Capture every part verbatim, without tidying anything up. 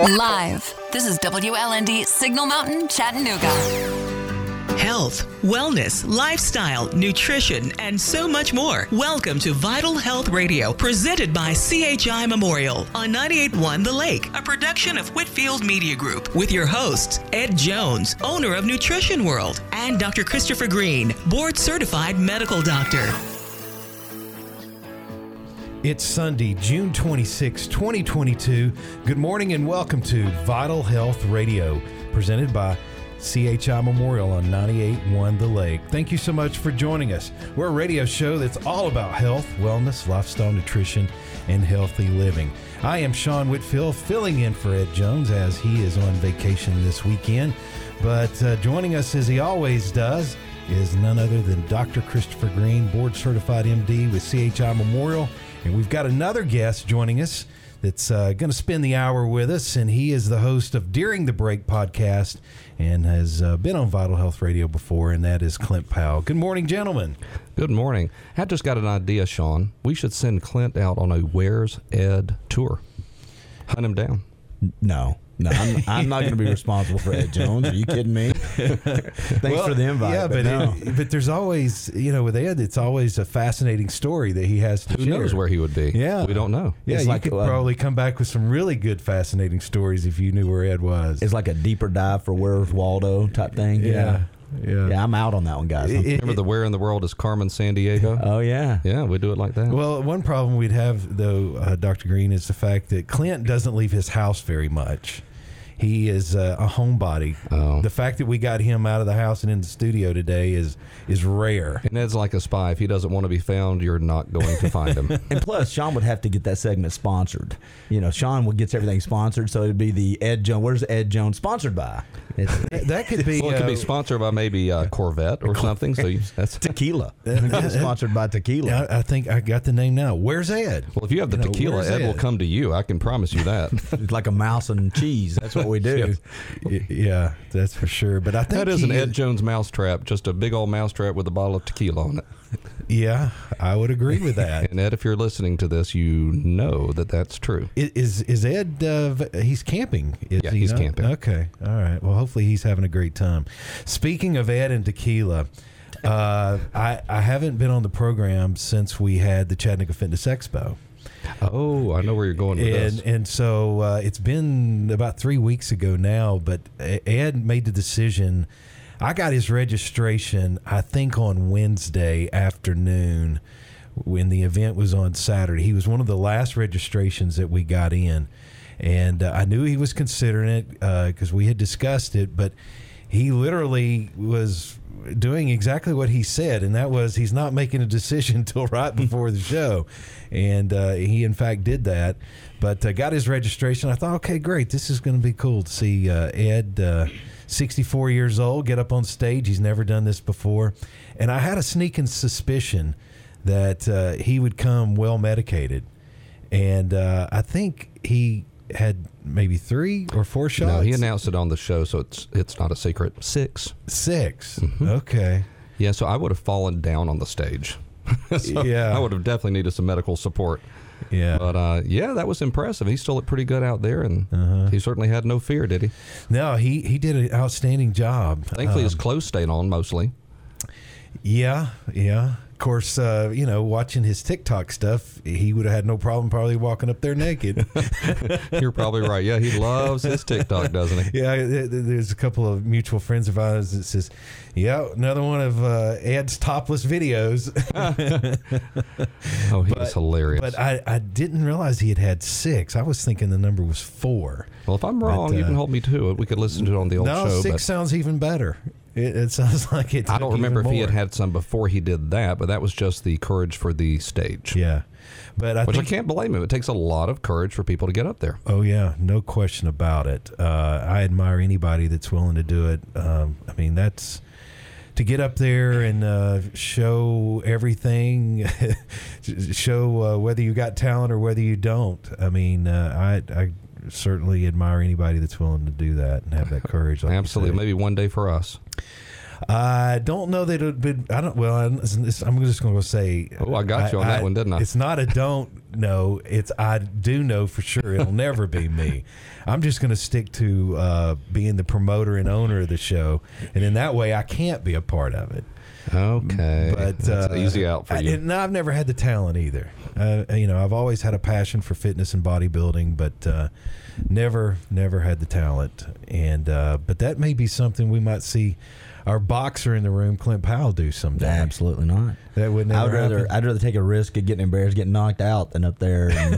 Live. This is W L N D Signal Mountain, Chattanooga. Health, wellness, lifestyle, nutrition, and so much more. Welcome to Vital Health Radio, presented by C H I Memorial on ninety-eight point one The Lake, a production of Whitfield Media Group, with your hosts, Ed Jones, owner of Nutrition World, and Doctor Christopher Green, board-certified medical doctor. It's Sunday, June twenty-sixth, twenty twenty-two. Good morning and welcome to Vital Health Radio, presented by C H I Memorial on ninety-eight point one The Lake. Thank you so much for joining us. We're a radio show that's all about health, wellness, lifestyle, nutrition, and healthy living. I am Sean Whitfield, filling in for Ed Jones as he is on vacation this weekend. But uh, joining us, as he always does, is none other than Doctor Christopher Green, board-certified M D with C H I Memorial. And we've got another guest joining us that's uh, going to spend the hour with us, and he is the host of During the Break podcast and has uh, been on Vital Health Radio before, and that is Clint Powell. Good morning, gentlemen. Good morning. I just got an idea, Sean. We should send Clint out on a Where's Ed tour. Hunt him down. No. No, I'm, I'm not going to be responsible for Ed Jones. Are you kidding me? Thanks well, for the invite. Yeah, but but, no. it, but there's always, you know, with Ed, it's always a fascinating story that he has to Who share. knows where he would be? Yeah. We don't know. Yeah, It's you like, could uh, probably come back with some really good, fascinating stories if you knew where Ed was. It's like a deeper dive for Where's Waldo type thing. you yeah, know? yeah. Yeah, I'm out on that one, guys. It- it- Remember the Where in the World is Carmen Sandiego? oh, yeah. Yeah, we do it like that. Well, one problem we'd have, though, uh, Doctor Green, is the fact that Clint doesn't leave his house very much. He is uh, a homebody. Oh. The fact that we got him out of the house and in the studio today is is rare. And Ed's like a spy. If he doesn't want to be found, you're not going to find him. And plus, Sean would have to get that segment sponsored. You know, Sean would gets everything sponsored, so it'd be the Ed Jones. Where's Ed Jones sponsored by? It's That could be. Well, it could uh, be sponsored by maybe uh, Corvette or something. So you, that's tequila. It's sponsored by tequila. I, I think I got the name now. Where's Ed? Well, if you have the You know, tequila, where's Ed will Ed? come to you. I can promise you that. It's like a mouse and cheese. That's what we do. Y- Yeah, that's for sure. But I think That is an he- Ed Jones mousetrap, just a big old mousetrap with a bottle of tequila on it. Yeah, I would agree with that. And Ed, if you're listening to this, you know that that's true. I- Is is Ed? Uh, v- he's camping. Is Yeah, he he's not? camping. Okay, all right. Well, hopefully he's having a great time. Speaking of Ed and tequila, uh, I I haven't been on the program since we had the Chattanooga Fitness Expo. Oh, I know where you're going with And this. and so uh, it's been about three weeks ago now, but Ed made the decision. I got his registration, I think, on Wednesday afternoon when the event was on Saturday. He was one of the last registrations that we got in. And uh, I knew he was considering it because we had discussed it, but he literally was doing exactly what he said, and that was he's not making a decision until right before the show. And uh, he, in fact, did that. But uh, got his registration. I thought, okay, great. This is going to be cool to see uh, Ed, uh, sixty-four years old, get up on stage. He's never done this before. And I had a sneaking suspicion that uh, he would come well medicated. And uh, I think he had maybe three or four shots. No, he announced it on the show, so it's it's not a secret. Six. Six. Mm-hmm. Okay. Yeah, so I would have fallen down on the stage. So Yeah. I would have definitely needed some medical support. Yeah. But uh, yeah, that was impressive. He still looked pretty good out there, and Uh-huh. he certainly had no fear, did he? No, he, he did an outstanding job. Thankfully, his Um, clothes stayed on mostly. Yeah, yeah. Of course, uh, you know, watching his TikTok stuff, he would have had no problem probably walking up there naked. You're probably right. Yeah, he loves his TikTok, doesn't he? Yeah, th- th- there's a couple of mutual friends of ours that says, yeah, another one of uh, Ed's topless videos. Oh, he But- was hilarious. But I, I didn't realize he had had six. I was thinking the number was four. well, if I'm wrong, but, you uh, can hold me to it. We could listen to it on the old no, show. six But sounds even better. It, it sounds like it. I took don't remember if even he had more. had some before he did that, but that was just the courage for the stage. Yeah. But I Which think I can't blame him. It takes a lot of courage for people to get up there. Oh, yeah, no question about it. Uh, I admire anybody that's willing to do it. Um, I mean, that's to get up there and uh, show everything, show uh, whether you got talent or whether you don't. I mean, uh, I, I certainly admire anybody that's willing to do that and have that courage. Like you Absolutely. say. Maybe one day for us. I don't know that it would be. I don't. Well, I'm just going to say. Oh, I got you on that one, didn't I? It's not a don't know. It's I do know for sure it'll never be me. I'm just going to stick to uh, being the promoter and owner of the show, and in that way, I can't be a part of it. Okay, but that's uh, an easy out for you. I, and I've never had the talent either. Uh, you know, I've always had a passion for fitness and bodybuilding, but uh, never, never had the talent. And uh, but that may be something we might see our boxer in the room, Clint Powell, do someday. Absolutely not. That would never I'd rather happen. I'd rather take a risk of getting embarrassed, getting knocked out, than up there. And,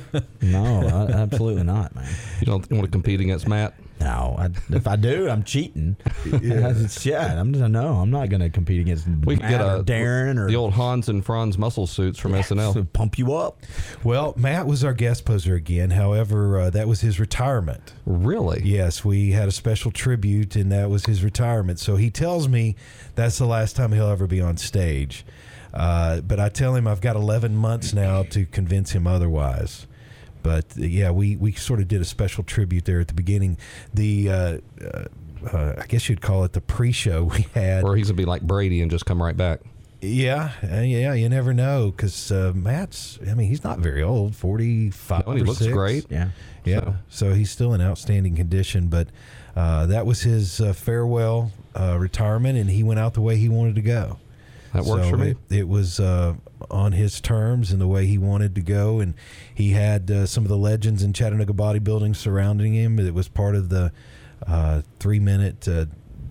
no, I, absolutely not, man. You don't want to compete against Matt? No, I, if I do, I'm cheating. Yeah, yeah I'm just, no, I'm not going to compete against We could Matt get a, or Darren or the old Hans and Franz muscle suits from S N L. to pump you up. Well, Matt was our guest poser again. However, uh, that was his retirement. Really? Yes, we had a special tribute, and that was his retirement. So he tells me that's the last time he'll ever be on stage. Uh, but I tell him I've got eleven months now to convince him otherwise. But uh, yeah, we, we sort of did a special tribute there at the beginning. The uh, uh, uh, I guess you'd call it the pre-show we had. Or he's gonna be like Brady and just come right back. Yeah, uh, yeah, you never know because uh, Matt's. I mean, he's not very old, forty-five. No, and he or looks six. great. Yeah. Yeah, So- so he's still in outstanding condition. But uh, that was his uh, farewell uh, retirement, and he went out the way he wanted to go. That works So for me. It, it was uh, on his terms and the way he wanted to go, and he had uh, some of the legends in Chattanooga bodybuilding surrounding him. It was part of the uh, three-minute. Uh,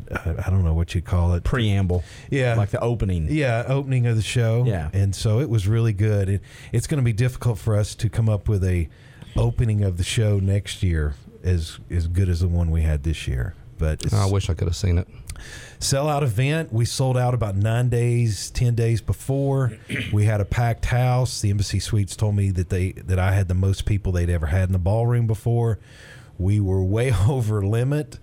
I don't know what you call it. Preamble. Yeah. Like the opening. Yeah, opening of the show. Yeah. And so it was really good. It, it's going to be difficult for us to come up with a opening of the show next year as as good as the one we had this year. But it's I wish I could have seen it. sellout event. We sold out about nine days, ten days before. We had a packed house. The Embassy Suites told me that they that I had the most people they'd ever had in the ballroom before. We were way over limit.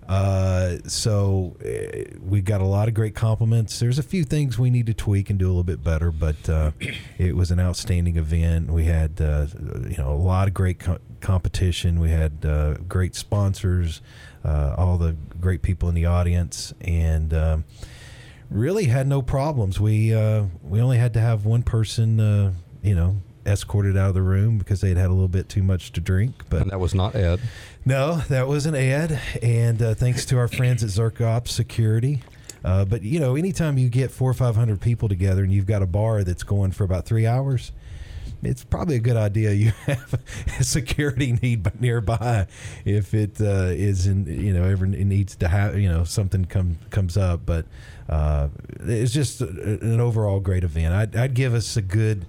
Uh, so uh, we got a lot of great compliments. There's a few things we need to tweak and do a little bit better, but uh, it was an outstanding event. We had uh, you know a lot of great co- competition. We had uh, great sponsors, uh, all the great people in the audience, and um, really had no problems. We uh, we only had to have one person uh, you know escorted out of the room because they'd had a little bit too much to drink, but And that was not Ed. no, that wasn't Ed, and uh, thanks to our friends at Zerkops Security. Uh, but, you know, anytime you get four or five hundred people together and you've got a bar that's going for about three hours, it's probably a good idea you have a security need nearby if it uh, is, in, you know, ever needs to have, you know, something come, comes up. But uh, it's just an overall great event. I'd, I'd give us a good...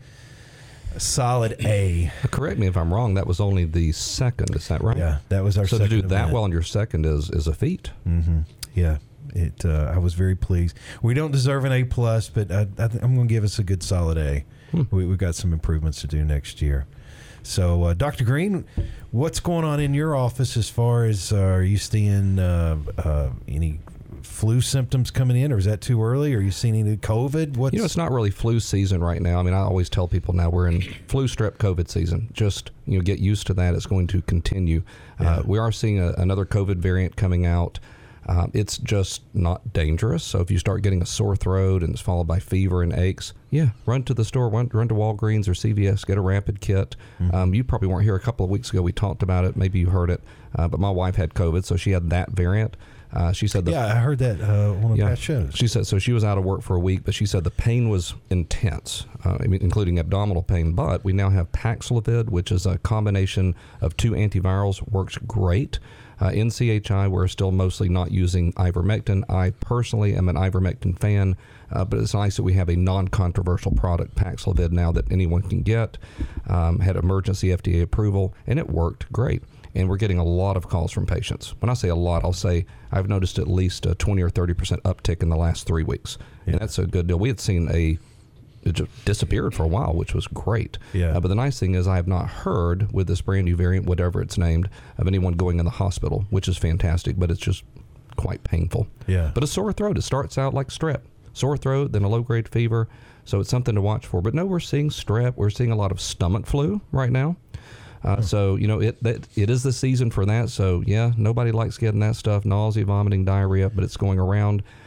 solid A. Correct me if I'm wrong. That was only the second. Is that right? Yeah, that was our So to second do that event. well on your second is is a feat. Mm-hmm. Yeah, it. Uh, I was very pleased. We don't deserve an A plus, but I, I th- I'm going to give us a good solid A. Hmm. We, we've got some improvements to do next year. So, uh, Doctor Green, what's going on in your office as far as uh, are you seeing uh, uh, any flu symptoms coming in, or is that too early? Are you seeing any COVID? What's You know, it's not really flu season right now. I mean, I always tell people now we're in flu, strep, COVID season. Just, you know, get used to that. It's going to continue. Yeah. Uh, we are seeing a, another COVID variant coming out. Uh, it's just not dangerous. So if you start getting a sore throat and it's followed by fever and aches, yeah, run to the store, run, run to Walgreens or C V S, get a rapid kit. Mm-hmm. Um, you probably weren't here a couple of weeks ago. We talked about it. Maybe you heard it. Uh, but my wife had COVID, so she had that variant. Uh, she said, the, yeah, I heard that uh, one of yeah, the past shows. She said so. She was out of work for a week, but she said the pain was intense, uh, I mean, including abdominal pain. But we now have Paxlovid, which is a combination of two antivirals, works great. Uh, in C H I, we're still mostly not using ivermectin. I personally am an ivermectin fan, uh, but it's nice that we have a non-controversial product, Paxlovid, now that anyone can get. Um, had emergency F D A approval, and it worked great. And we're getting a lot of calls from patients. When I say a lot, I'll say I've noticed at least a twenty or thirty percent uptick in the last three weeks. Yeah. And that's a good deal. We had seen a, it just disappeared for a while, which was great. Yeah. Uh, but the nice thing is I have not heard with this brand new variant, whatever it's named, of anyone going in the hospital, which is fantastic, but it's just quite painful. Yeah. But a sore throat, it starts out like strep. Sore throat, then a low-grade fever. So it's something to watch for. But no, we're seeing strep. We're seeing a lot of stomach flu right now. Uh, so, you know, it that, it is the season for that. So, yeah, nobody likes getting that stuff, nausea, vomiting, diarrhea, but it's going around.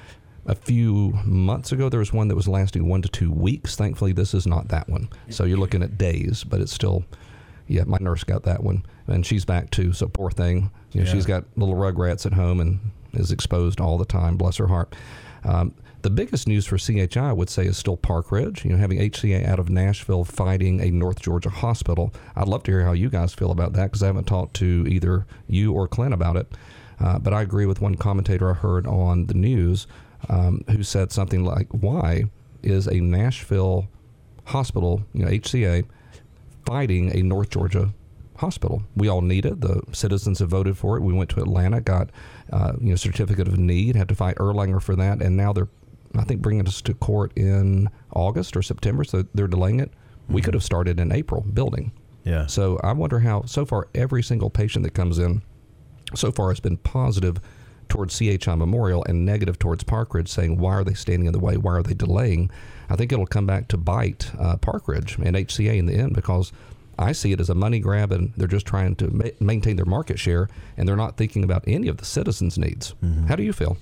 A few months ago, there was one that was lasting one to two weeks. Thankfully, this is not that one. So you're looking at days, but it's still, yeah, my nurse got that one, and she's back too. So poor thing. You know, Yeah. she's got little rugrats at home and is exposed all the time. Bless her heart. Um, the biggest news for C H I, I would say, is still Park Ridge. You know, having H C A out of Nashville fighting a North Georgia hospital. I'd love to hear how you guys feel about that, because I haven't talked to either you or Clint about it. Uh, but I agree with one commentator I heard on the news um, who said something like, why is a Nashville hospital, you know, H C A, fighting a North Georgia hospital? We all need it. The citizens have voted for it. We went to Atlanta, got uh, you know, certificate of need, had to fight Erlanger for that, and now they're, I think, bringing us to court in August or September, so they're delaying it. Mm-hmm. We could have started in April building. Yeah. So I wonder how, so far, every single patient that comes in so far has been positive towards C H I Memorial and negative towards Park Ridge, saying, why are they standing in the way? Why are they delaying? I think it'll come back to bite uh, Park Ridge and H C A in the end, because I see it as a money grab, and they're just trying to ma- maintain their market share, and they're not thinking about any of the citizens' needs. Mm-hmm. How do you feel?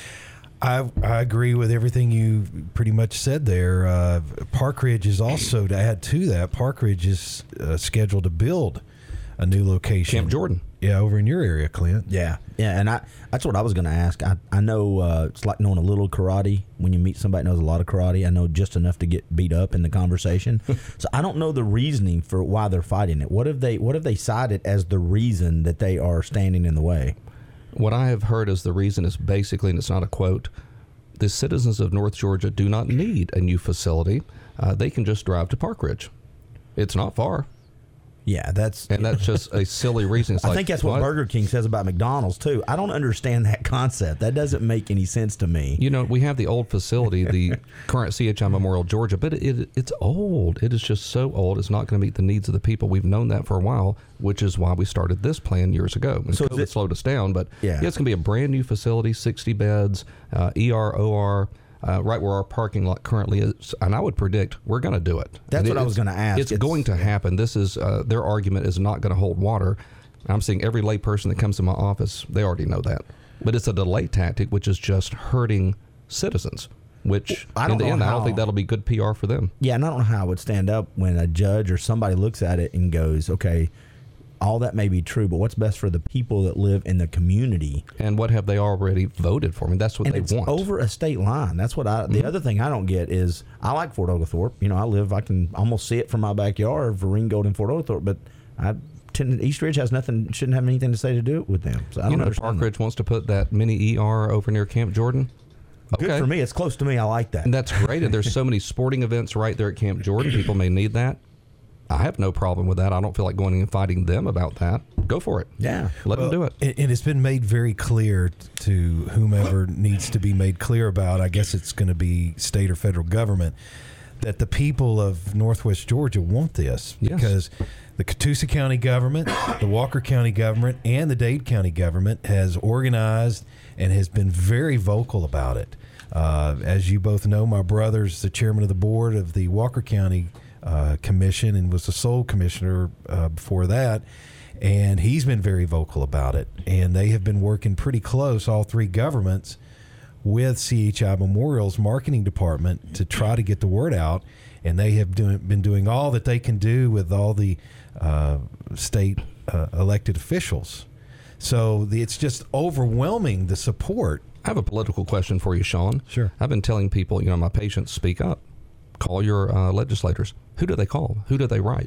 I, I agree with everything you pretty much said there. Uh, Park Ridge is also, to add to that, Park Ridge is uh, scheduled to build a new location. Camp Jordan. Yeah, over in your area, Clint. Yeah, yeah, and I that's what I was going to ask. I, I know uh, it's like knowing a little karate. When you meet somebody who knows a lot of karate, I know just enough to get beat up in the conversation. So I don't know the reasoning for why they're fighting it. What have they What have they cited as the reason that they are standing in the way? What I have heard as the reason is basically, and it's not a quote, the citizens of North Georgia do not need a new facility. Uh, they can just drive to Park Ridge. It's not far. Yeah, that's And that's just a silly reason. It's I like, think that's what, what Burger King says about McDonald's too. I don't understand that concept. That doesn't make any sense to me. You know, we have the old facility, the current C H I Memorial Georgia, but it, it, it's old. It is just so old. It's not going to meet the needs of the people. We've known that for a while, which is why we started this plan years ago. And So COVID it- slowed us down, but Yeah. yeah, it's going to be a brand new facility, sixty beds, uh, E R, O R. Uh, right where our parking lot currently is, and I would predict we're going to do it. That's And what I it's- was gonna ask. It's, It's- going to happen. This is uh, their argument is not going to hold water. I'm seeing every lay person that comes to my office, they already know that. But it's a delay tactic, which is just hurting citizens. Which I don't in the know end, I don't how- think that'll be good P R for them. Yeah, and I don't know how I would stand up when a judge or somebody looks at it and goes, okay, all that may be true, but what's best for the people that live in the community? And what have they already voted for? I mean, that's what And they it's want. over a state line. That's what I. The Mm-hmm. other thing I don't get is I like Fort Oglethorpe. You know, I live. I can almost see it from my backyard for Ringgold and Fort Oglethorpe. But I tend, East Ridge has nothing. Shouldn't have anything to say to do it with them. So I don't You know, understand Park that. Ridge wants to put that mini E R over near Camp Jordan. Good Okay. for me. It's close to me. I like that. And that's great. And there's so many sporting events right there at Camp Jordan. People may need that. I have no problem with that. I don't feel like going and fighting them about that. Go for it. Yeah. Let them do it. And and it's been made very clear t- to whomever needs to be made clear about, I guess it's going to be state or federal government, that the people of Northwest Georgia want this. Yes. Because the Catoosa County government, the Walker County government, and the Dade County government has organized and has been very vocal about it. Uh, as you both know, my brother's the chairman of the board of the Walker County uh, Commission and was the sole commissioner uh, before that. And he's been very vocal about it. And they have been working pretty close, all three governments, with C H I Memorial's marketing department to try to get the word out. And they have doing, been doing all that they can do with all the uh, state uh, elected officials. So the, it's just overwhelming, the support. I have a political question for you, Sean. Sure. I've been telling people, you know, my patients, speak up. Call your uh, legislators. Who do they call? Who do they write?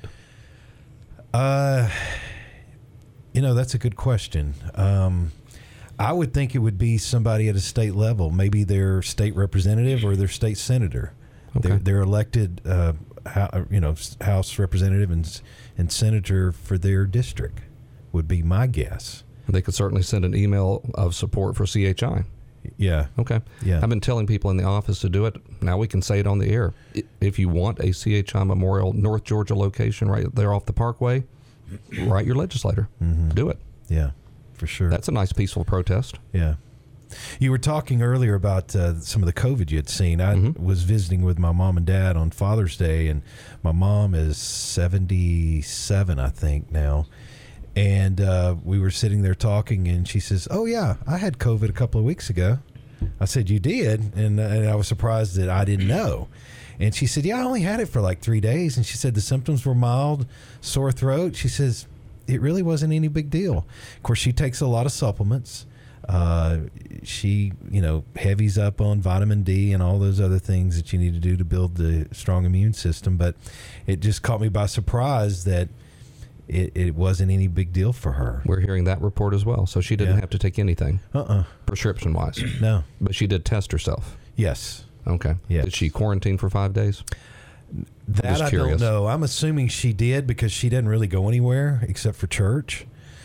Uh, you know, that's a good question. Um, I would think it would be somebody at a state level, maybe their state representative or their state senator. Okay. They're, they're elected, uh, how, you know, House representative and and senator for their district would be my guess. They could certainly send an email of support for C H I. Yeah. Okay. Yeah. I've been telling people in the office to do it. Now we can say it on the air. I- If you want a C H I Memorial North Georgia location right there off the Parkway, write your legislator. Mm-hmm. Do it. Yeah, for sure. That's a nice peaceful protest. Yeah. You were talking earlier about uh, some of the COVID you had seen. I Mhm. was visiting with my mom and dad on Father's Day, and my mom is seventy-seven, I think, now. And uh, we were sitting there talking, and she says, "Oh, yeah, I had COVID a couple of weeks ago." I said, you did? And, and I was surprised that I didn't know. And she said, yeah, I only had it for like three days. And she said the symptoms were mild, sore throat. She says, it really wasn't any big deal. Of course, she takes a lot of supplements. Uh, she, you know, heavies up on vitamin D and all those other things that you need to do to build the strong immune system. But it just caught me by surprise that it, it wasn't any big deal for her. We're hearing that report as well. So she didn't Yeah. have to take anything Uh-uh. prescription-wise. No. But she did test herself. Yes. Okay. Yes. Did she quarantine for five days? That just I curious. don't know. I'm assuming she did because she didn't really go anywhere except for church.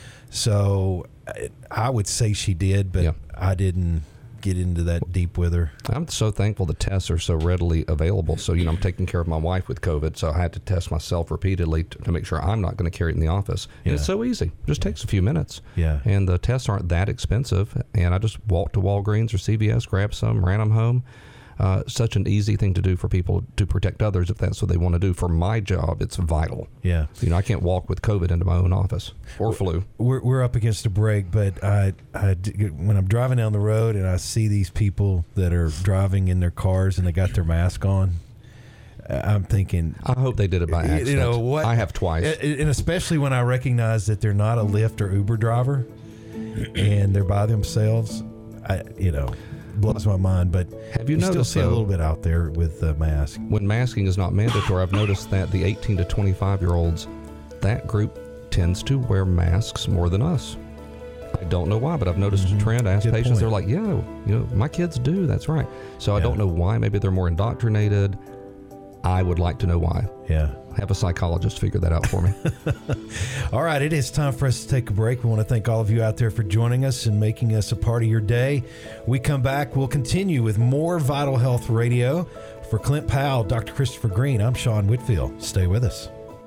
So I- I would say she did, but Yeah. I didn't get into that deep with her. I'm so thankful the tests are so readily available. So, you know, I'm taking care of my wife with COVID, so I had to test myself repeatedly to, to make sure I'm not going to carry it in the office. And Yeah. it's so easy. It just takes a few minutes. Yeah. And the tests aren't that expensive. And I just walked to Walgreens or C V S, grabbed some, ran them home. Uh, such an easy thing to do for people to protect others if that's what they want to do. For my job, it's vital. Yeah. You know, I can't walk with COVID into my own office or flu. We're, we're up against a break, but I, I, when I'm driving down the road and I see these people that are driving in their cars and they got their mask on, I'm thinking, I hope they did it by accident. you know what? I have twice. And especially when I recognize that they're not a Lyft or Uber driver and they're by themselves, I, you know, blows my mind. But Have you still noticed, see a though, little bit out there with the mask. when masking is not mandatory, I've noticed that the eighteen to twenty-five year olds, that group tends to wear masks more than us. I don't know why, but I've noticed a trend. I ask Good patients, point. they're like, yeah, you know, my kids do. That's right. So I Yeah. don't know why. Maybe they're more indoctrinated. I would like to know why. Yeah. Have a psychologist figure that out for me. All right, it is time for us to take a break. We want to thank all of you out there for joining us and making us a part of your day. We come back, we'll continue with more Vital Health Radio. For Clint Powell, Doctor Christopher Green, I'm Sean Whitfield. Stay with us.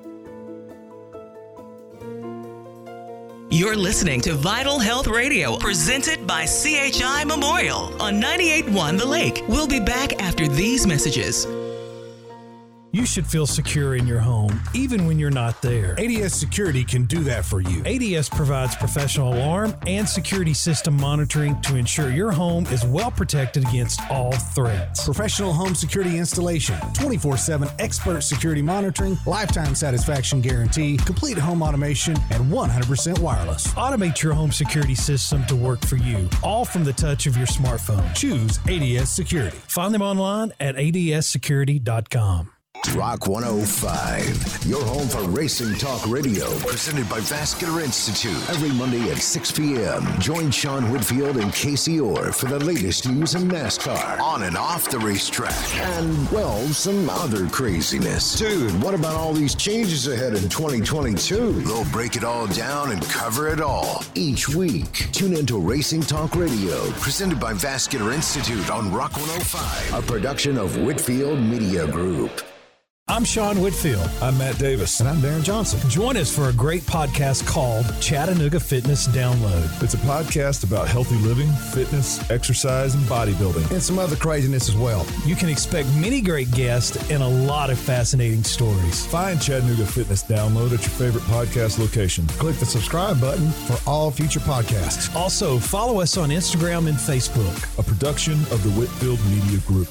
You're listening to Vital Health Radio, presented by C H I Memorial on ninety-eight point one The Lake. We'll be back after these messages. You should feel secure in your home, even when you're not there. A D S Security can do that for you. A D S provides professional alarm and security system monitoring to ensure your home is well protected against all threats. Professional home security installation, twenty-four seven expert security monitoring, lifetime satisfaction guarantee, complete home automation, and one hundred percent wireless. Automate your home security system to work for you, all from the touch of your smartphone. Choose A D S Security. Find them online at A D S security dot com. Rock one oh five, your home for racing talk radio, presented by Vascular Institute. Every Monday at six p.m., join Sean Whitfield and Casey Orr for the latest news in NASCAR, on and off the racetrack, and, well, some other craziness. Dude, what about all these changes ahead in twenty twenty-two? They'll break it all down and cover it all each week. Tune into Racing Talk Radio, presented by Vascular Institute on Rock one oh five, a production of Whitfield Media Group. I'm Sean Whitfield. I'm Matt Davis. And I'm Darren Johnson. Join us for a great podcast called Chattanooga Fitness Download. It's a podcast about healthy living, fitness, exercise, and bodybuilding. And some other craziness as well. You can expect many great guests and a lot of fascinating stories. Find Chattanooga Fitness Download at your favorite podcast location. Click the subscribe button for all future podcasts. Also, follow us on Instagram and Facebook. A production of the Whitfield Media Group.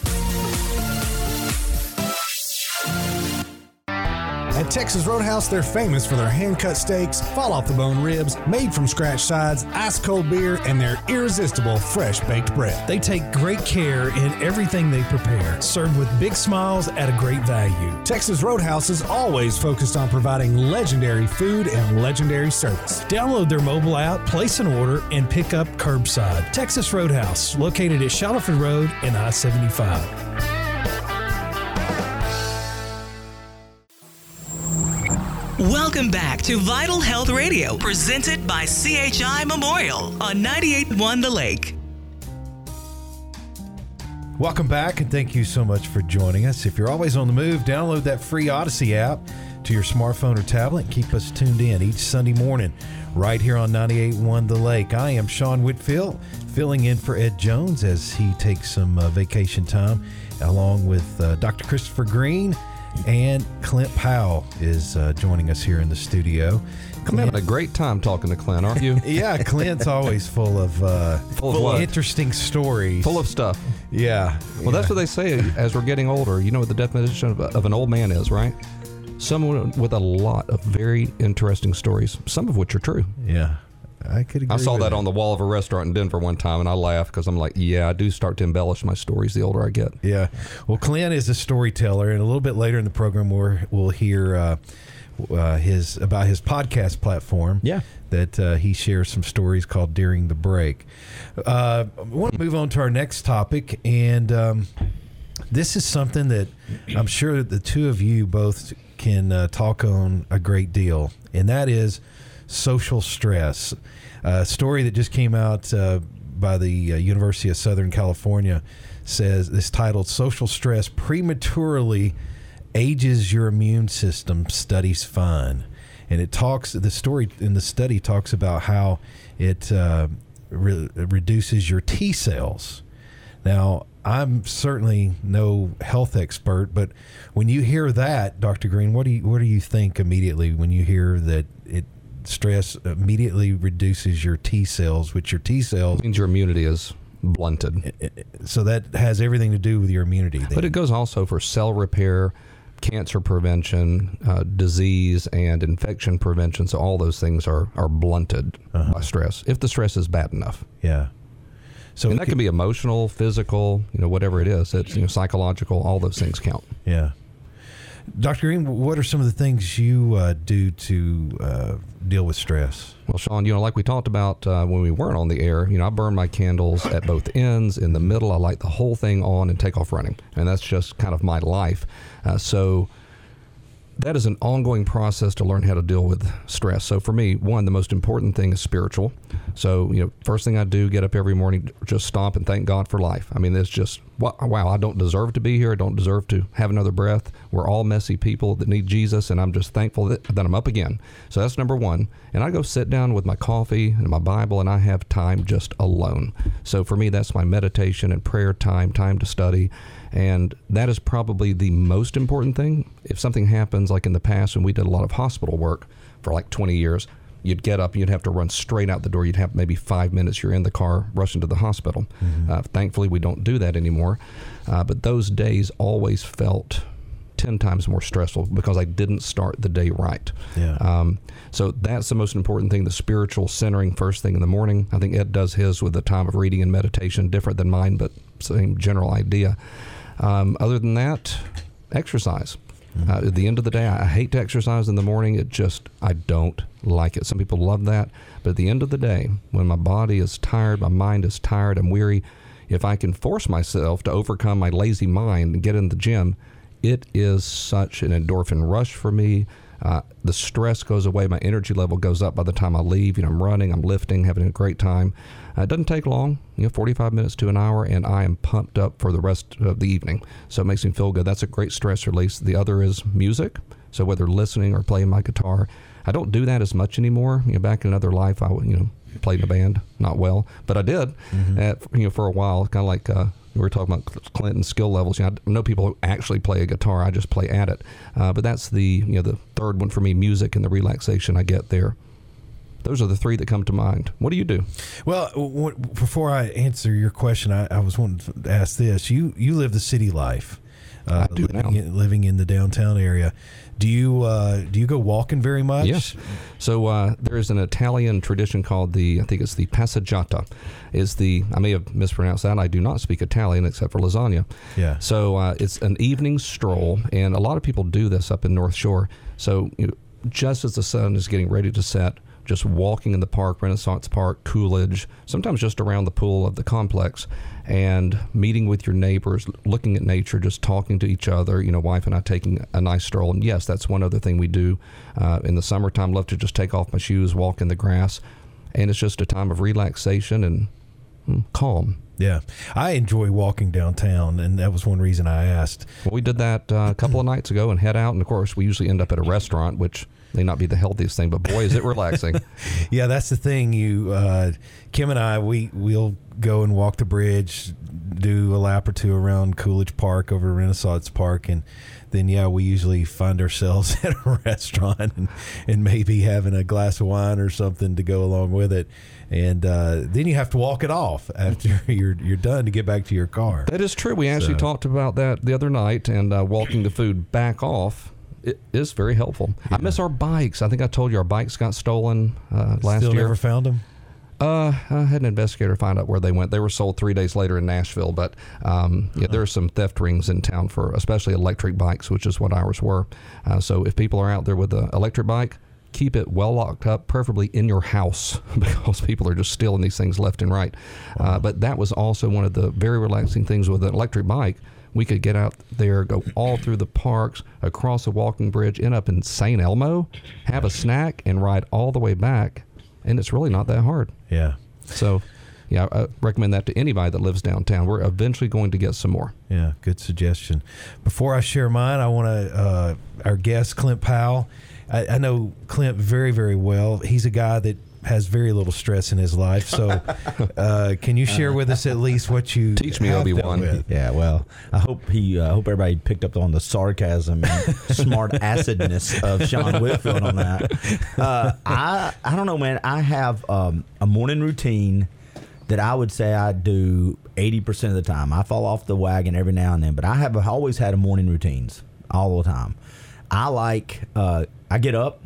At Texas Roadhouse, they're famous for their hand-cut steaks, fall-off-the-bone ribs, made-from-scratch sides, ice-cold beer, and their irresistible fresh-baked bread. They take great care in everything they prepare, served with big smiles at a great value. Texas Roadhouse is always focused on providing legendary food and legendary service. Download their mobile app, place an order, and pick up curbside. Texas Roadhouse, located at Shuttleford Road and I seventy-five. Welcome back to Vital Health Radio, presented by C H I Memorial on ninety-eight point one The Lake. Welcome back, and thank you so much for joining us. If you're always on the move, download that free Odyssey app to your smartphone or tablet and keep us tuned in each Sunday morning right here on ninety-eight point one The Lake. I am Sean Whitfield, filling in for Ed Jones as he takes some uh, vacation time, along with uh, Doctor Christopher Green. And Clint Powell is uh, joining us here in the studio. I'm having a great time talking to Clint, aren't you? Yeah, Clint's always full of uh, Full of what? interesting stories. Full of stuff. Yeah. Well, that's what they say as we're getting older. You know what the definition of, a, of an old man is, right? Someone with a lot of very interesting stories, some of which are true. Yeah. I could agree I saw with that on the wall of a restaurant in Denver one time, and I laughed because I'm like, yeah, I do start to embellish my stories the older I get. Yeah. Well, Clint is a storyteller, and a little bit later in the program, we'll, we'll hear uh, uh, his about his podcast platform. Yeah. That uh, he shares some stories called During the Break. Uh, I want to move on to our next topic, and um, this is something that I'm sure the two of you both can uh, talk on a great deal, and that is social stress. A story that just came out uh, by the uh, University of Southern California says it's titled "Social Stress Prematurely Ages Your Immune System, Studies Find." And it talks, the story in the study talks about how it uh, re- reduces your T cells. Now, I'm certainly no health expert, but when you hear that, Doctor Green, what do you what do you think immediately when you hear that it stress immediately reduces your T cells, which your T cells It means your immunity is blunted. So that has everything to do with your immunity then. But it goes also for cell repair, cancer prevention, uh, disease, and infection prevention. So all those things are, are blunted uh-huh. by stress, if the stress is bad enough. Yeah. So and that can be emotional, physical, you know, whatever it is. It's, you know, psychological, all those things count. Yeah. Doctor Green, what are some of the things you uh, do to uh, deal with stress? Well, Sean, you know, like we talked about uh, when we weren't on the air, you know, I burn my candles at both ends. In the middle, I light the whole thing on and take off running. And that's just kind of my life. Uh, so that is an ongoing process to learn how to deal with stress. So for me, one, the most important thing is spiritual. So, you know, first thing I do, get up every morning, just stop and thank God for life. I mean, it's just, wow, I don't deserve to be here. I don't deserve to have another breath. We're all messy people that need Jesus, and I'm just thankful that, that I'm up again. So that's number one. And I go sit down with my coffee and my Bible, and I have time just alone. So for me, that's my meditation and prayer time, time to study. And that is probably the most important thing. If something happens, like in the past when we did a lot of hospital work for like twenty years, you'd get up, you'd have to run straight out the door. You'd have maybe five minutes, you're in the car, rushing to the hospital. Mm-hmm. Uh, thankfully, we don't do that anymore. Uh, but those days always felt ten times more stressful because I didn't start the day right. Yeah. Um, so that's the most important thing, the spiritual centering first thing in the morning. I think Ed does his with the time of reading and meditation, different than mine, but same general idea. Um, other than that, exercise. Mm-hmm. Uh, at the end of the day, I, I hate to exercise in the morning. It just, I don't like it. Some people love that. But at the end of the day, when my body is tired, my mind is tired, I'm weary, if I can force myself to overcome my lazy mind and get in the gym, it is such an endorphin rush for me. Uh, the stress goes away. My energy level goes up by the time I leave. You know, I'm running, I'm lifting, having a great time. Uh, it doesn't take long, you know, forty-five minutes to an hour, and I am pumped up for the rest of the evening. So it makes me feel good. That's a great stress release. The other is music. So whether listening or playing my guitar, I don't do that as much anymore. You know, back in another life, I you know played in a band, not well, but I did. Mm-hmm. At, you know, for a while, kind of like. Uh, We were talking about Clinton's skill levels. You know, I know people who actually play a guitar. I just play at it. Uh, but that's the you know the third one for me: music and the relaxation I get there. Those are the three that come to mind. What do you do? Well, w- before I answer your question, I, I was wanting to ask this: you you live the city life, uh, I do living, now. in, living in the downtown area. Do you uh, do you go walking very much? Yes. So uh, there is an Italian tradition called the, I think it's the passeggiata. Is the I may have mispronounced that. I do not speak Italian except for lasagna. Yeah. So uh, it's an evening stroll, and a lot of people do this up in North Shore. So you know, just as the sun is getting ready to set, just walking in the park, Renaissance Park, Coolidge, sometimes just around the pool of the complex, and meeting with your neighbors, looking at nature, just talking to each other, you know, wife and I taking a nice stroll. And yes, that's one other thing we do uh, in the summertime. Love to just take off my shoes, walk in the grass, and it's just a time of relaxation and calm. Yeah, I enjoy walking downtown, and that was one reason I asked. Well, we did that uh, a couple of nights ago and head out, and of course, we usually end up at a restaurant, which may not be the healthiest thing, but boy, is it relaxing. Yeah, that's the thing. You, uh, Kim and I, we we'll go and walk the bridge, do a lap or two around Coolidge Park over to Renaissance Park, and then yeah, we usually find ourselves at a restaurant and, and maybe having a glass of wine or something to go along with it. And uh, then you have to walk it off after you're you're done to get back to your car. That is true. We actually so. talked about that the other night, and uh, walking the food back off it is very helpful. Yeah. I miss our bikes. I think I told you our bikes got stolen uh, last Still year. Still never found them? Uh, I had an investigator find out where they went. They were sold three days later in Nashville, but um, yeah, there are some theft rings in town for especially electric bikes, which is what ours were. Uh, so if people are out there with an electric bike, keep it well locked up, preferably in your house, because people are just stealing these things left and right. Uh, but that was also one of the very relaxing things with an electric bike. We could get out there, go all through the parks, across a walking bridge, end up in Saint Elmo, have a snack, and ride all the way back. And it's really not that hard. Yeah. So, yeah, I recommend that to anybody that lives downtown. We're eventually going to get some more. Yeah, good suggestion. Before I share mine, I want to, uh, our guest, Clint Powell. I, I know Clint very, very well. He's a guy that has very little stress in his life. So, uh, can you share with us at least what you teach me, Obi-Wan? Yeah, well, I hope he, I uh, hope everybody picked up on the sarcasm and smart acidness of Sean Whitfield on that. Uh, I, I don't know, man. I have um, a morning routine that I would say I do eighty percent of the time. I fall off the wagon every now and then, but I have always had a morning routines all the time. I like, uh, I get up.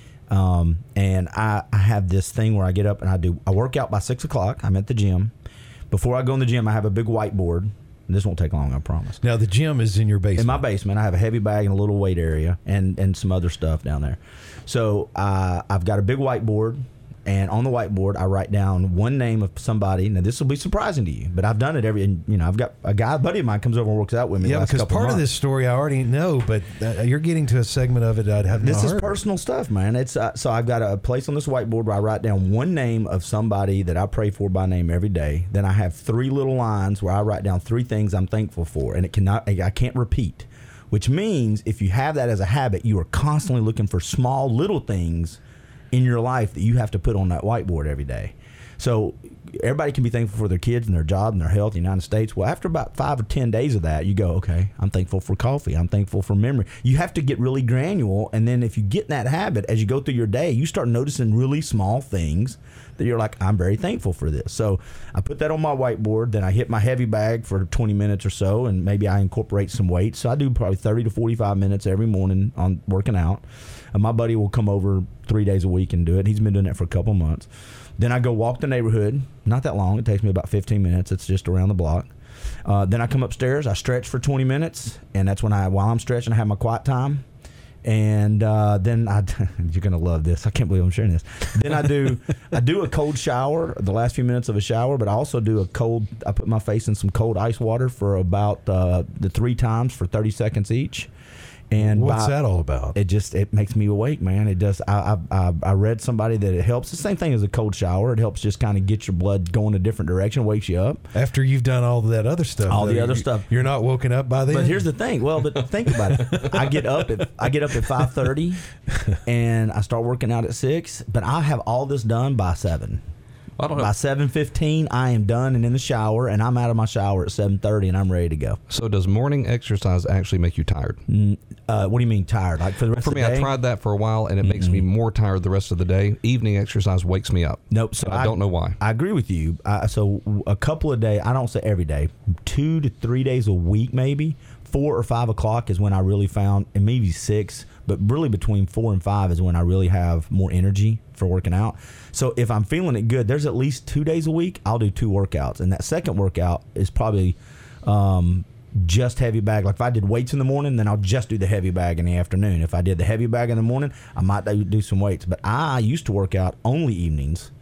Um, and I, I have this thing where I get up and I do, I work out by six o'clock. I'm at the gym. Before I go in the gym, I have a big whiteboard. This won't take long, I promise. Now, the gym is in your basement. In my basement. I have a heavy bag and a little weight area and, and some other stuff down there. So uh, I've got a big whiteboard. And on the whiteboard, I write down one name of somebody. Now, this will be surprising to you, but I've done it every. And, you know, I've got a guy, a buddy of mine, comes over and works out with me. Yeah, the last because couple part of, of this story I already know, but uh, you're getting to a segment of it I'd have This not is heard. personal stuff, man. It's uh, so I've got a place on this whiteboard where I write down one name of somebody that I pray for by name every day. Then I have three little lines where I write down three things I'm thankful for, and it cannot. I can't repeat. Which means if you have that as a habit, you are constantly looking for small little things in your life that you have to put on that whiteboard every day. So everybody can be thankful for their kids and their job and their health in the United States. Well, after about five or ten days of that, you go, okay, I'm thankful for coffee. I'm thankful for memory. You have to get really granular. And then if you get in that habit, as you go through your day, you start noticing really small things that you're like, I'm very thankful for this. So I put that on my whiteboard. Then I hit my heavy bag for twenty minutes or so, and maybe I incorporate some weights. So I do probably thirty to forty-five minutes every morning on working out. And my buddy will come over three days a week and do it. He's been doing that for a couple months. Then I go walk the neighborhood. Not that long. It takes me about fifteen minutes. It's just around the block. Uh, then I come upstairs. I stretch for twenty minutes. And that's when I, while I'm stretching, I have my quiet time. And uh, then I, you're going to love this. I can't believe I'm sharing this. Then I do I do a cold shower, the last few minutes of a shower, but I also do a cold, I put my face in some cold ice water for about uh, the three times for thirty seconds each. And what's by, that all about? It just it makes me awake, man. It does. I, I I read somebody that it helps. The same thing as a cold shower. It helps just kind of get your blood going a different direction, wakes you up. After you've done all that other stuff, all though, the other you, stuff, you're not woken up by then. But here's the thing. Well, but think about it. I get up at I get up at five thirty, and I start working out at six. But I have all this done by seven. I don't know. By seven fifteen, I am done and in the shower, and I'm out of my shower at seven thirty, and I'm ready to go. So does morning exercise actually make you tired? Mm, uh, what do you mean tired? Like for the rest for of the me, day? I tried that for a while, and it mm-hmm. makes me more tired the rest of the day. Evening exercise wakes me up. Nope. So I, I don't know why. I agree with you. I, so a couple of days, I don't say every day, two to three days a week maybe. Four or five o'clock is when I really found, and maybe six, but really between four and five is when I really have more energy for working out. So if I'm feeling it good, there's at least two days a week, I'll do two workouts. And that second workout is probably um, just heavy bag. Like if I did weights in the morning, then I'll just do the heavy bag in the afternoon. If I did the heavy bag in the morning, I might do some weights. But I used to work out only evenings.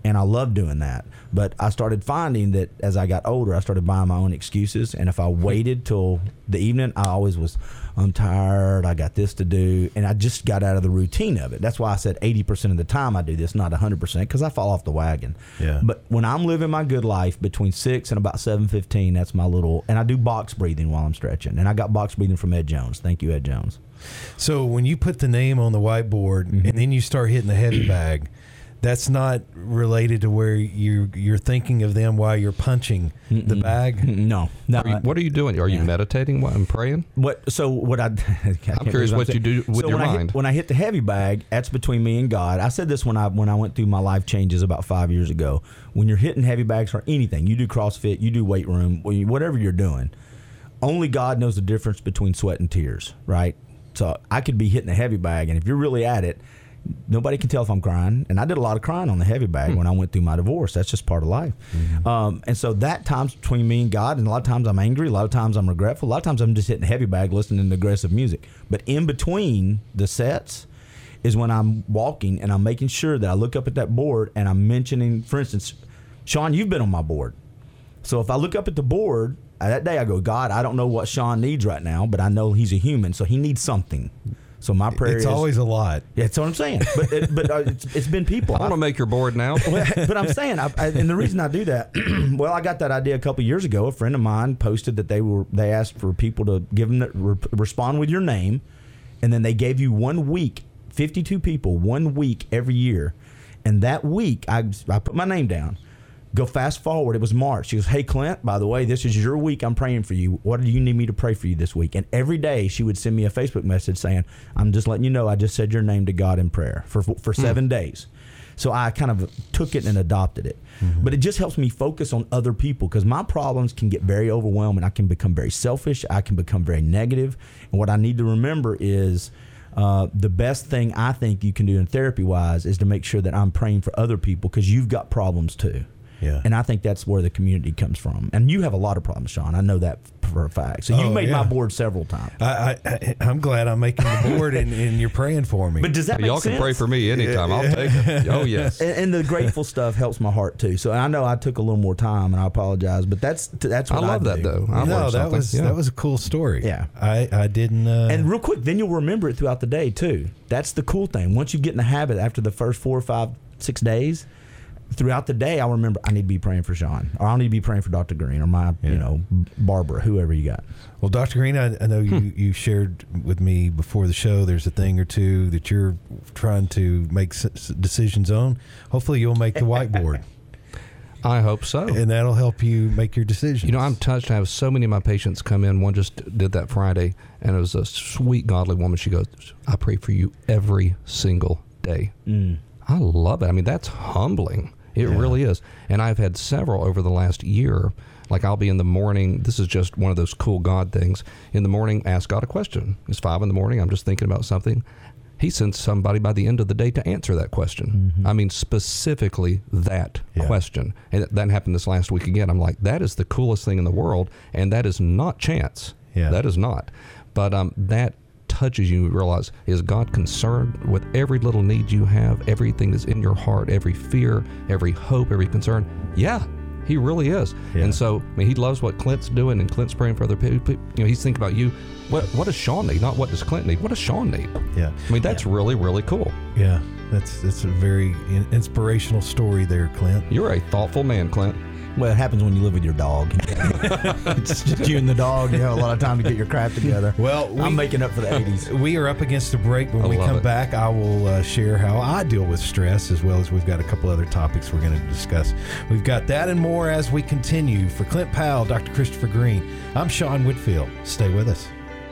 And I love doing that. But I started finding that as I got older, I started buying my own excuses. And if I waited till the evening, I always was, I'm tired, I got this to do. And I just got out of the routine of it. That's why I said eighty percent of the time I do this, not one hundred percent, because I fall off the wagon. Yeah. But when I'm living my good life between six and about seven fifteen, that's my little, and I do box breathing while I'm stretching. And I got box breathing from Ed Jones. Thank you, Ed Jones. So when you put the name on the whiteboard Mm-hmm. and then you start hitting the heavy bag, that's not related to where you you're thinking of them while you're punching Mm-mm. the bag. No, no. Are you, what are you doing? Are you yeah. meditating while I'm praying? What? So what I? I I'm curious what you do with so your when mind. I hit, when I hit the heavy bag, that's between me and God. I said this when I when I went through my life changes about five years ago. When you're hitting heavy bags for anything, you do CrossFit, you do weight room, whatever you're doing, only God knows the difference between sweat and tears, right? So I could be hitting a heavy bag, and if you're really at it, nobody can tell if I'm crying. And I did a lot of crying on the heavy bag hmm. when I went through my divorce. That's just part of life. Mm-hmm. Um, and so that time's between me and God, and a lot of times I'm angry, a lot of times I'm regretful, a lot of times I'm just hitting a heavy bag listening to aggressive music. But in between the sets is when I'm walking and I'm making sure that I look up at that board and I'm mentioning, for instance, Sean, you've been on my board. So if I look up at the board, that day I go, God, I don't know what Sean needs right now, but I know he's a human, so he needs something. So my prayer it's is... It's always a lot. Yeah, that's what I'm saying. But it, but uh, it's, it's been people. I want to make your board now. But I'm saying, I, I, and the reason I do that, well, I got that idea a couple of years ago. A friend of mine posted that they were they asked for people to give them the, re, respond with your name, and then they gave you one week, fifty-two people, one week every year, and that week I I put my name down. Go fast forward. It was March. She goes, hey, Clint, by the way, this is your week. I'm praying for you. What do you need me to pray for you this week? And every day she would send me a Facebook message saying, I'm just letting you know I just said your name to God in prayer for for seven mm. days. So I kind of took it and adopted it. Mm-hmm. But it just helps me focus on other people because my problems can get very overwhelming. I can become very selfish. I can become very negative. And what I need to remember is uh, the best thing I think you can do in therapy-wise is to make sure that I'm praying for other people because you've got problems too. Yeah. And I think that's where the community comes from. And you have a lot of problems, Sean. I know that for a fact. So you oh, made yeah. my board several times. I, I, I'm glad I'm making the board and, and you're praying for me. But does that make Y'all sense? can pray for me anytime. I'll take it. Oh, yes. And, and the grateful stuff helps my heart, too. So I know I took a little more time, and I apologize. But that's that's what I love I that, do. though. I no, that something. was yeah. that was a cool story. Yeah. I, I didn't... Uh, And real quick, then you'll remember it throughout the day, too. That's the cool thing. Once you get in the habit after the first four or five, six days... Throughout the day, I'll remember I need to be praying for Sean, or I need to be praying for Doctor Green, or my, yeah. you know, Barbara, whoever you got. Well, Doctor Green, I, I know you, you shared with me before the show. There's a thing or two that you're trying to make s- decisions on. Hopefully, you'll make the whiteboard, I hope so. and that'll help you make your decisions. You know, I'm touched. I have so many of my patients come in. One just did that Friday, and it was a sweet, godly woman. She goes, I pray for you every single day. Mm. I love it. I mean, that's humbling. It yeah. really is. And I've had several over the last year. Like I'll be in the morning. This is just one of those cool God things. In the morning, ask God a question. It's five in the morning. I'm just thinking about something. He sends somebody by the end of the day to answer that question. Mm-hmm. I mean, specifically that yeah. question. And that happened this last week again. I'm like, that is the coolest thing in the world. And that is not chance. Yeah. That is not. But um, that touches you, you realize, is God concerned with every little need you have, everything that's in your heart, every fear, every hope, every concern? Yeah, he really is. Yeah. And so, I mean, he loves what Clint's doing, and Clint's praying for other people. You know, he's thinking about you. What What does Sean need? Not what does Clint need. What does Sean need? Yeah. I mean, that's yeah. really, really cool. Yeah, that's that's a very in- inspirational story there, Clint. You're a thoughtful man, Clint. Well, it happens when you live with your dog. It's just you and the dog. You have a lot of time to get your crap together. Well, we, I'm making up for the eighties. We are up against the break. When I we come it. back, I will uh, share how I deal with stress, as well as we've got a couple other topics we're going to discuss. We've got that and more as we continue. For Clint Powell, Doctor Christopher Green, I'm Sean Whitfield. Stay with us.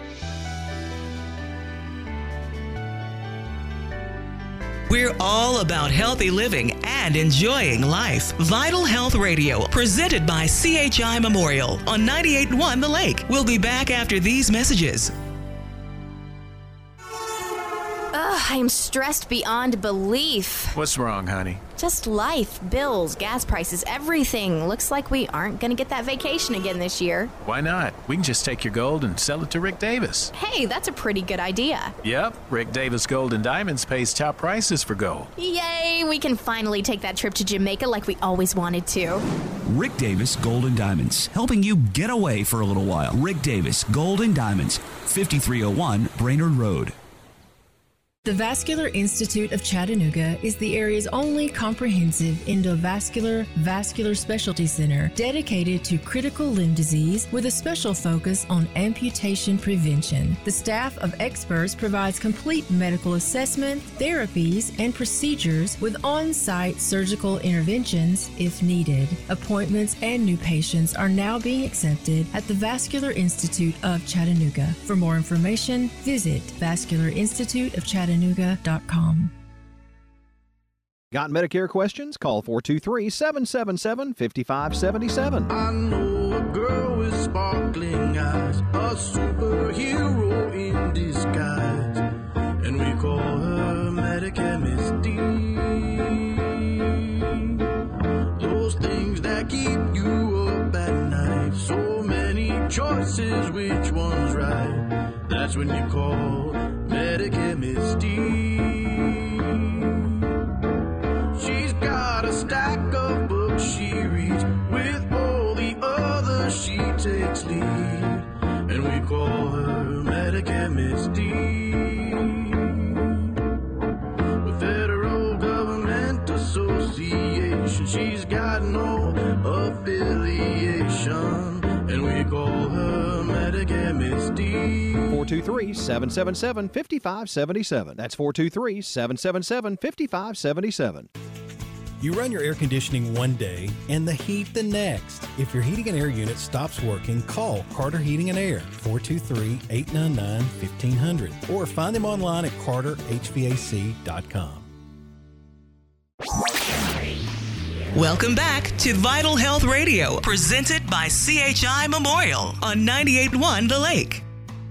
We're all about healthy living and enjoying life. Vital Health Radio, presented by C H I Memorial on ninety-eight point one The Lake. We'll be back after these messages. Ugh, I am stressed beyond belief. What's wrong, honey? Just life, bills, gas prices, everything. Looks like we aren't going to get that vacation again this year. Why not? We can just take your gold and sell it to Rick Davis. Hey, that's a pretty good idea. Yep, Rick Davis Gold and Diamonds pays top prices for gold. Yay, we can finally take that trip to Jamaica like we always wanted to. Rick Davis Gold and Diamonds, helping you get away for a little while. Rick Davis Gold and Diamonds, fifty-three oh one Brainerd Road. The Vascular Institute of Chattanooga is the area's only comprehensive endovascular vascular specialty center dedicated to critical limb disease with a special focus on amputation prevention. The staff of experts provides complete medical assessment, therapies, and procedures with on-site surgical interventions if needed. Appointments and new patients are now being accepted at the Vascular Institute of Chattanooga. For more information, visit Vascular Institute of Chattanooga. Chattanooga dot com. Got Medicare questions? Call four two three, seven seven seven, five five seven seven. I know a girl with sparkling eyes, a superhero in disguise, and we call her Medicare Misty. Those things that keep you up at night, so many choices, which one's right? That's when you call Medicare Misty. She's got a stack of books she reads, with all the others she takes lead, and we call her Medicare Misty. With Federal Government Association, she's got no affiliation, and we call her Medicare Misty. four two three, seven seven seven, five five seven seven. That's four two three, seven seven seven, five five seven seven. You run your air conditioning one day and the heat the next. If your heating and air unit stops working, call Carter Heating and Air, four two three, eight nine nine, fifteen hundred, or find them online at carter h v a c dot com. Welcome back to Vital Health Radio, presented by C H I Memorial on ninety-eight point one The Lake.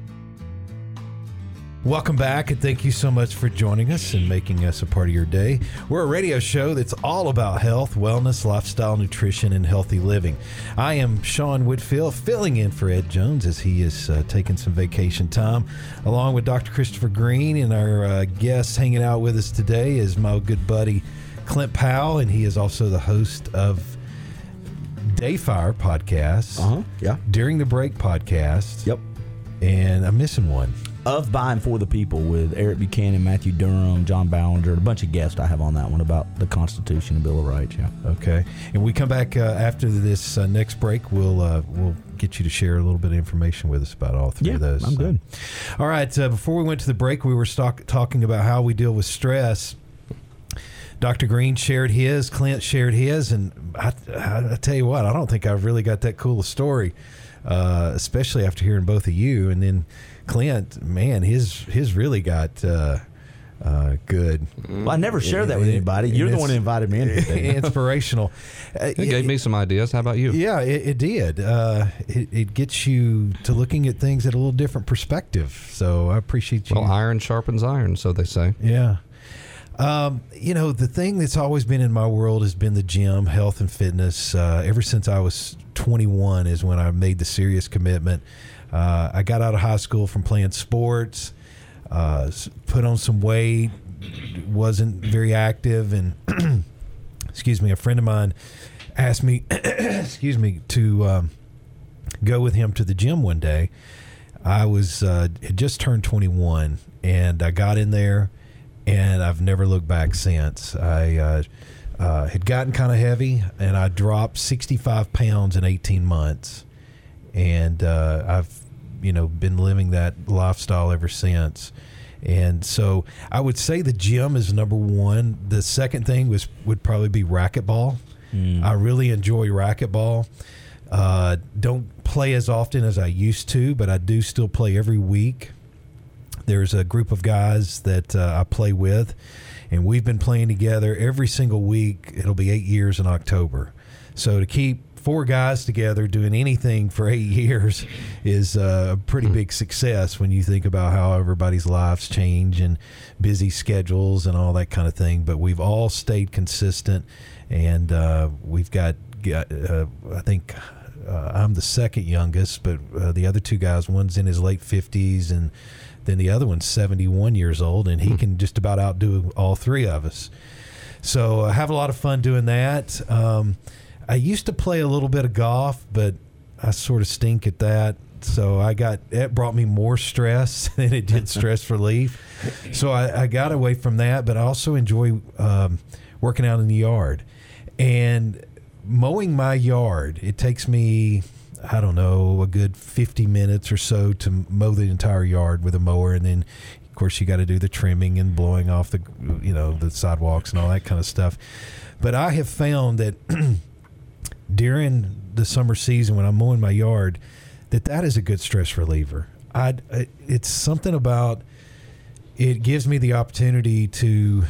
Welcome back, and thank you so much for joining us and making us a part of your day. We're a radio show that's all about health, wellness, lifestyle, nutrition, and healthy living. I am Sean Whitfield, filling in for Ed Jones as he is uh, taking some vacation time, along with Doctor Christopher Green, and our uh, guest hanging out with us today is my good buddy Clint Powell, and he is also the host of Dayfire podcast. Uh-huh, yeah. During the Break podcast. Yep. And I'm missing one. Of, By, and For the People with Eric Buchanan, Matthew Durham, John Ballinger, a bunch of guests I have on that one about the Constitution and Bill of Rights. Yeah. Okay. And we come back uh, after this uh, next break. We'll uh, we'll get you to share a little bit of information with us about all three yeah, of those. I'm good. All right. Uh, before we went to the break, we were stock- talking about how we deal with stress. Doctor Green shared his, Clint shared his, and I, I, I tell you what, I don't think I've really got that cool a story, uh, especially after hearing both of you. And then Clint, man, his his really got uh, uh, good. Well, I never share that with anybody. You're the one who invited me in. Inspirational. It uh, gave me some ideas. How about you? Yeah, it, it did. Uh, it, it gets you to looking at things at a little different perspective. So I appreciate you. Well, iron sharpens iron, so they say. Yeah. Um, you know, the thing that's always been in my world has been the gym, health and fitness. Uh, ever since I was twenty-one is when I made the serious commitment. Uh, I got out of high school from playing sports, uh, put on some weight, wasn't very active, and excuse me, a friend of mine asked me, excuse me, to um, go with him to the gym one day. I was uh, had just turned twenty-one, and I got in there, and I've never looked back since. I uh, uh, had gotten kind of heavy, and I dropped sixty-five pounds in eighteen months. And uh, I've, you know, been living that lifestyle ever since. And so I would say the gym is number one. The second thing was would probably be racquetball. Mm. I really enjoy racquetball. Uh, don't play as often as I used to, but I do still play every week. There's a group of guys that uh, I play with, and we've been playing together every single week. It'll be eight years in October. So to keep four guys together doing anything for eight years is a pretty big success when you think about how everybody's lives change and busy schedules and all that kind of thing. But we've all stayed consistent, and uh, we've got, uh, I think uh, I'm the second youngest, but uh, the other two guys, one's in his late fifties, and then the other one's seventy-one years old, and he can just about outdo all three of us. So I have a lot of fun doing that. Um, I used to play a little bit of golf, but I sort of stink at that. So I got it brought me more stress than it did stress relief. So I, I got away from that, but I also enjoy um, working out in the yard and mowing my yard. It takes me, I don't know, a good fifty minutes or so to mow the entire yard with a mower, and then of course you got to do the trimming and blowing off the, you know, the sidewalks and all that kind of stuff. But I have found that during the summer season when I'm mowing my yard, that that is a good stress reliever. I it's something about it gives me the opportunity to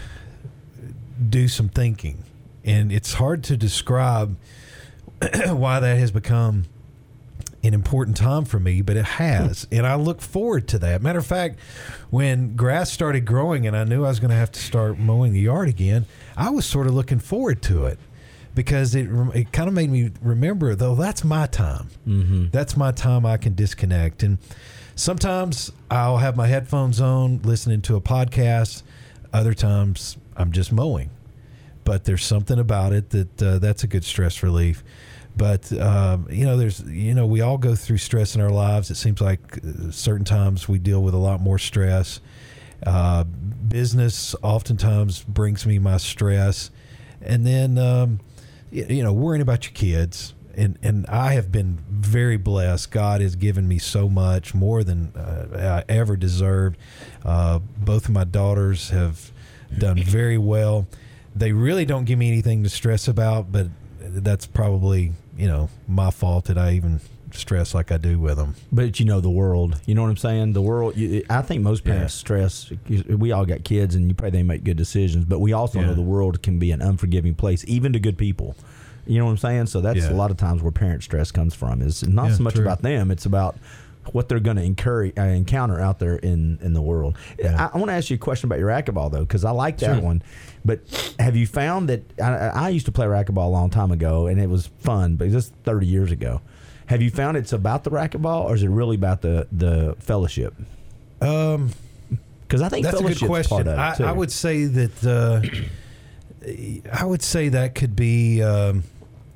do some thinking, and it's hard to describe why that has become an important time for me, but it has, and I look forward to that. Matter of fact, when grass started growing and I knew I was going to have to start mowing the yard again, I was sort of looking forward to it, because it it kind of made me remember, though, that's my time. Mm-hmm. That's my time I can disconnect. And sometimes I'll have my headphones on listening to a podcast. Other times I'm just mowing. But there's something about it that uh, that's a good stress relief. But, um, you know, there's, you know, we all go through stress in our lives. It seems like certain times we deal with a lot more stress. Uh, business oftentimes brings me my stress. And then, um, you know, worrying about your kids. And, and I have been very blessed. God has given me so much, more than uh, I ever deserved. Uh, both of my daughters have done very well. They really don't give me anything to stress about, but that's probably, you know, my fault that I even stress like I do with them. But you know the world, you know what I'm saying? The world, you, I think most parents yeah. stress. We all got kids, and you pray they make good decisions, but we also yeah. know the world can be an unforgiving place, even to good people. You know what I'm saying? So that's yeah. a lot of times where parent stress comes from. Is not yeah, so much true. about them, it's about what they're going to encourage, uh, encounter out there in, in the world. Yeah. I, I want to ask you a question about your racquetball, though, because I like that sure. one. But have you found that I, I used to play racquetball a long time ago, and it was fun, but just thirty years ago. Have you found it's about the racquetball, or is it really about the, the fellowship? Um, because I think that's a good question. Part of it I, too. I would say that uh, I would say that could be um,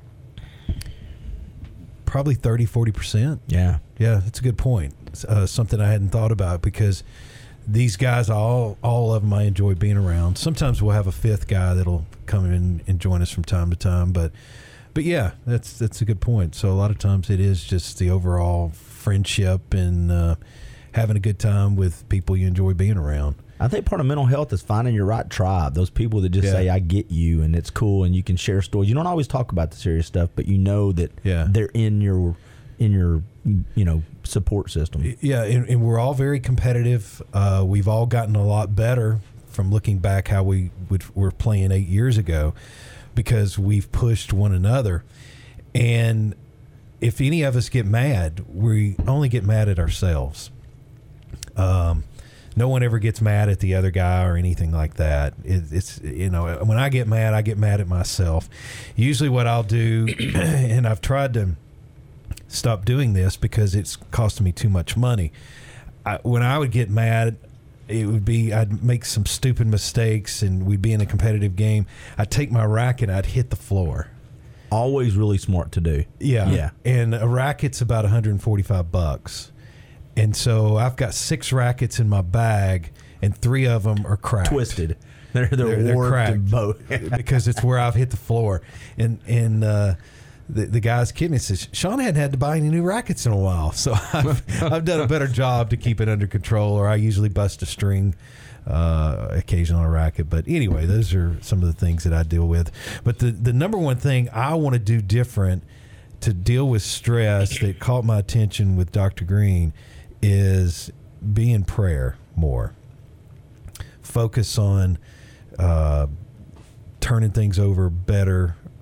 probably thirty, forty percent. Yeah. Yeah, that's a good point. Uh, something I hadn't thought about, because these guys, all all of them I enjoy being around. Sometimes we'll have a fifth guy that'll come in and join us from time to time, but but yeah, that's that's a good point. So a lot of times it is just the overall friendship and uh, having a good time with people you enjoy being around. I think part of mental health is finding your right tribe. Those people that just yeah. say, I get you, and it's cool, and you can share stories. You don't always talk about the serious stuff, but you know that yeah. they're in your in your you know support system. Yeah, and, and we're all very competitive. Uh, we've all gotten a lot better from looking back how we would, were playing eight years ago, because we've pushed one another. And if any of us get mad, we only get mad at ourselves. Um, no one ever gets mad at the other guy or anything like that. It, it's, you know, when I get mad, I get mad at myself. Usually what I'll do, and I've tried to stop doing this because it's costing me too much money. I, when I would get mad, it would be, I'd make some stupid mistakes and we'd be in a competitive game. I'd take my racket, I'd hit the floor. Always really smart to do. Yeah. Yeah. And a racket's about one hundred forty-five bucks. And so I've got six rackets in my bag, and three of them are cracked. Twisted. They're, they're, they're, they're cracked. Both. Because it's where I've hit the floor. And, and, uh, The, the guy's kidding me, says, Sean hadn't had to buy any new rackets in a while. So I've, I've done a better job to keep it under control, or I usually bust a string uh, occasionally on a racket. But anyway, those are some of the things that I deal with. But the, the number one thing I want to do different to deal with stress that caught my attention with Doctor Green is be in prayer more. Focus on uh, turning things over better.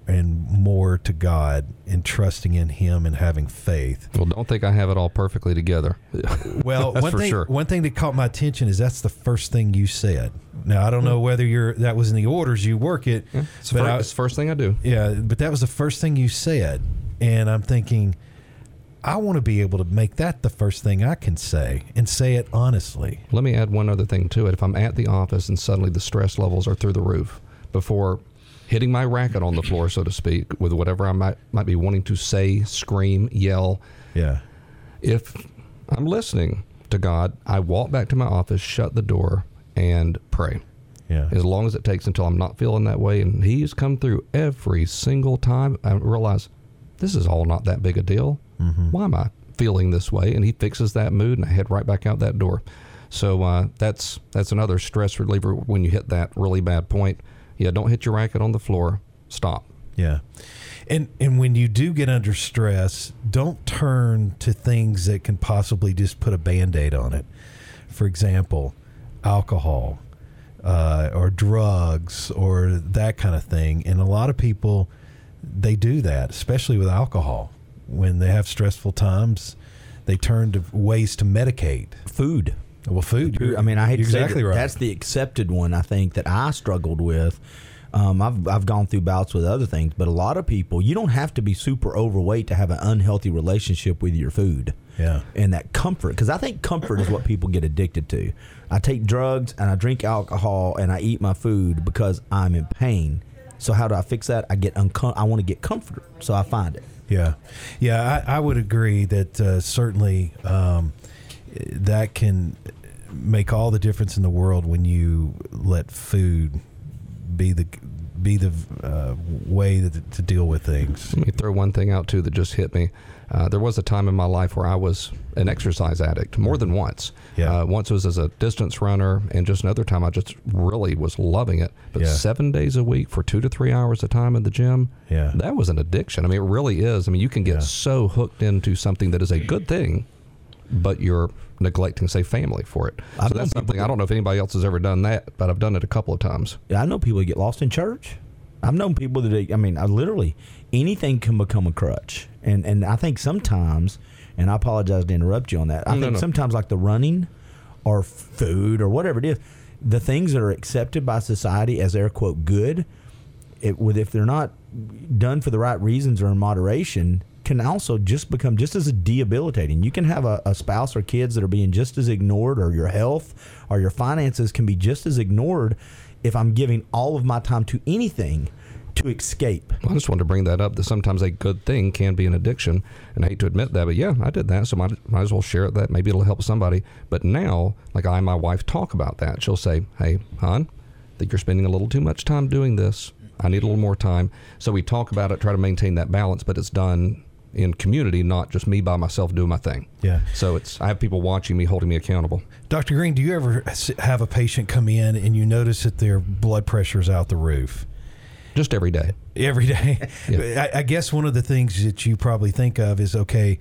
and more to God and trusting in Him and having faith. Well, don't think I have it all perfectly together. Well, that's one for thing, sure. One thing that caught my attention is that's the first thing you said. Now, I don't know whether you're that was in the orders you work it. Yeah, it's, but the first, I, it's the first thing I do. Yeah, but that was the first thing you said. And I'm thinking, I want to be able to make that the first thing I can say and say it honestly. Let me add one other thing to it. If I'm at the office and suddenly the stress levels are through the roof, before hitting my racket on the floor, so to speak, with whatever I might might be wanting to say, scream, yell. Yeah. If I'm listening to God, I walk back to my office, shut the door, and pray. Yeah. As long as it takes until I'm not feeling that way. And He's come through every single time. I realize this is all not that big a deal. Mm-hmm. Why am I feeling this way? And He fixes that mood, and I head right back out that door. So uh, that's that's another stress reliever when you hit that really bad point. Yeah, don't hit your racket on the floor. Stop. Yeah. And and when you do get under stress, don't turn to things that can possibly just put a Band-Aid on it. For example, alcohol uh, or drugs or that kind of thing. And a lot of people, they do that, especially with alcohol. When they have stressful times, they turn to ways to medicate. Food. Well, food. I mean, I hate you're to say exactly that right. That's the accepted one, I think, that I struggled with. Um, I've I've gone through bouts with other things, but a lot of people, you don't have to be super overweight to have an unhealthy relationship with your food. Yeah. And that comfort, because I think comfort is what people get addicted to. I take drugs and I drink alcohol and I eat my food because I'm in pain. So how do I fix that? I get uncom- I want to get comfort, so I find it. Yeah, yeah, I, I would agree that uh, certainly um, that can make all the difference in the world when you let food be the be the uh, way to, to deal with things. Let me throw one thing out too that just hit me. Uh, there was a time in my life where I was an exercise addict more than once. Yeah. Uh, once was as a distance runner, and just another time I just really was loving it. But Yeah. seven days a week for two to three hours a time in the gym, Yeah. that was an addiction. I mean, it really is. I mean, you can get Yeah. so hooked into something that is a good thing, but you're neglecting, say, family for it. I've So known that's something, people- I don't know if anybody else has ever done that, but I've done it a couple of times. Yeah, I know people that get lost in church. I've known people that, I mean, I literally, anything can become a crutch. And and I think sometimes, and I apologize to interrupt you on that, I No, think no. sometimes like the running or food or whatever it is, the things that are accepted by society as air quote good, it, with if they're not done for the right reasons or in moderation, can also just become just as debilitating. You can have a, a spouse or kids that are being just as ignored, or your health or your finances can be just as ignored if I'm giving all of my time to anything to escape. I just wanted to bring that up, that sometimes a good thing can be an addiction. And I hate to admit that, but yeah, I did that. So might, might as well share that. Maybe it'll help somebody. But now, like I and my wife talk about that. She'll say, hey, hon, I think you're spending a little too much time doing this. I need a little more time. So we talk about it, try to maintain that balance, but it's done in community, not just me by myself doing my thing. Yeah. So it's I have people watching me, holding me accountable. Doctor Green, do you ever s- have a patient come in and you notice that their blood pressure is out the roof? Just every day. Every day. Yeah. I, I guess one of the things that you probably think of is, okay,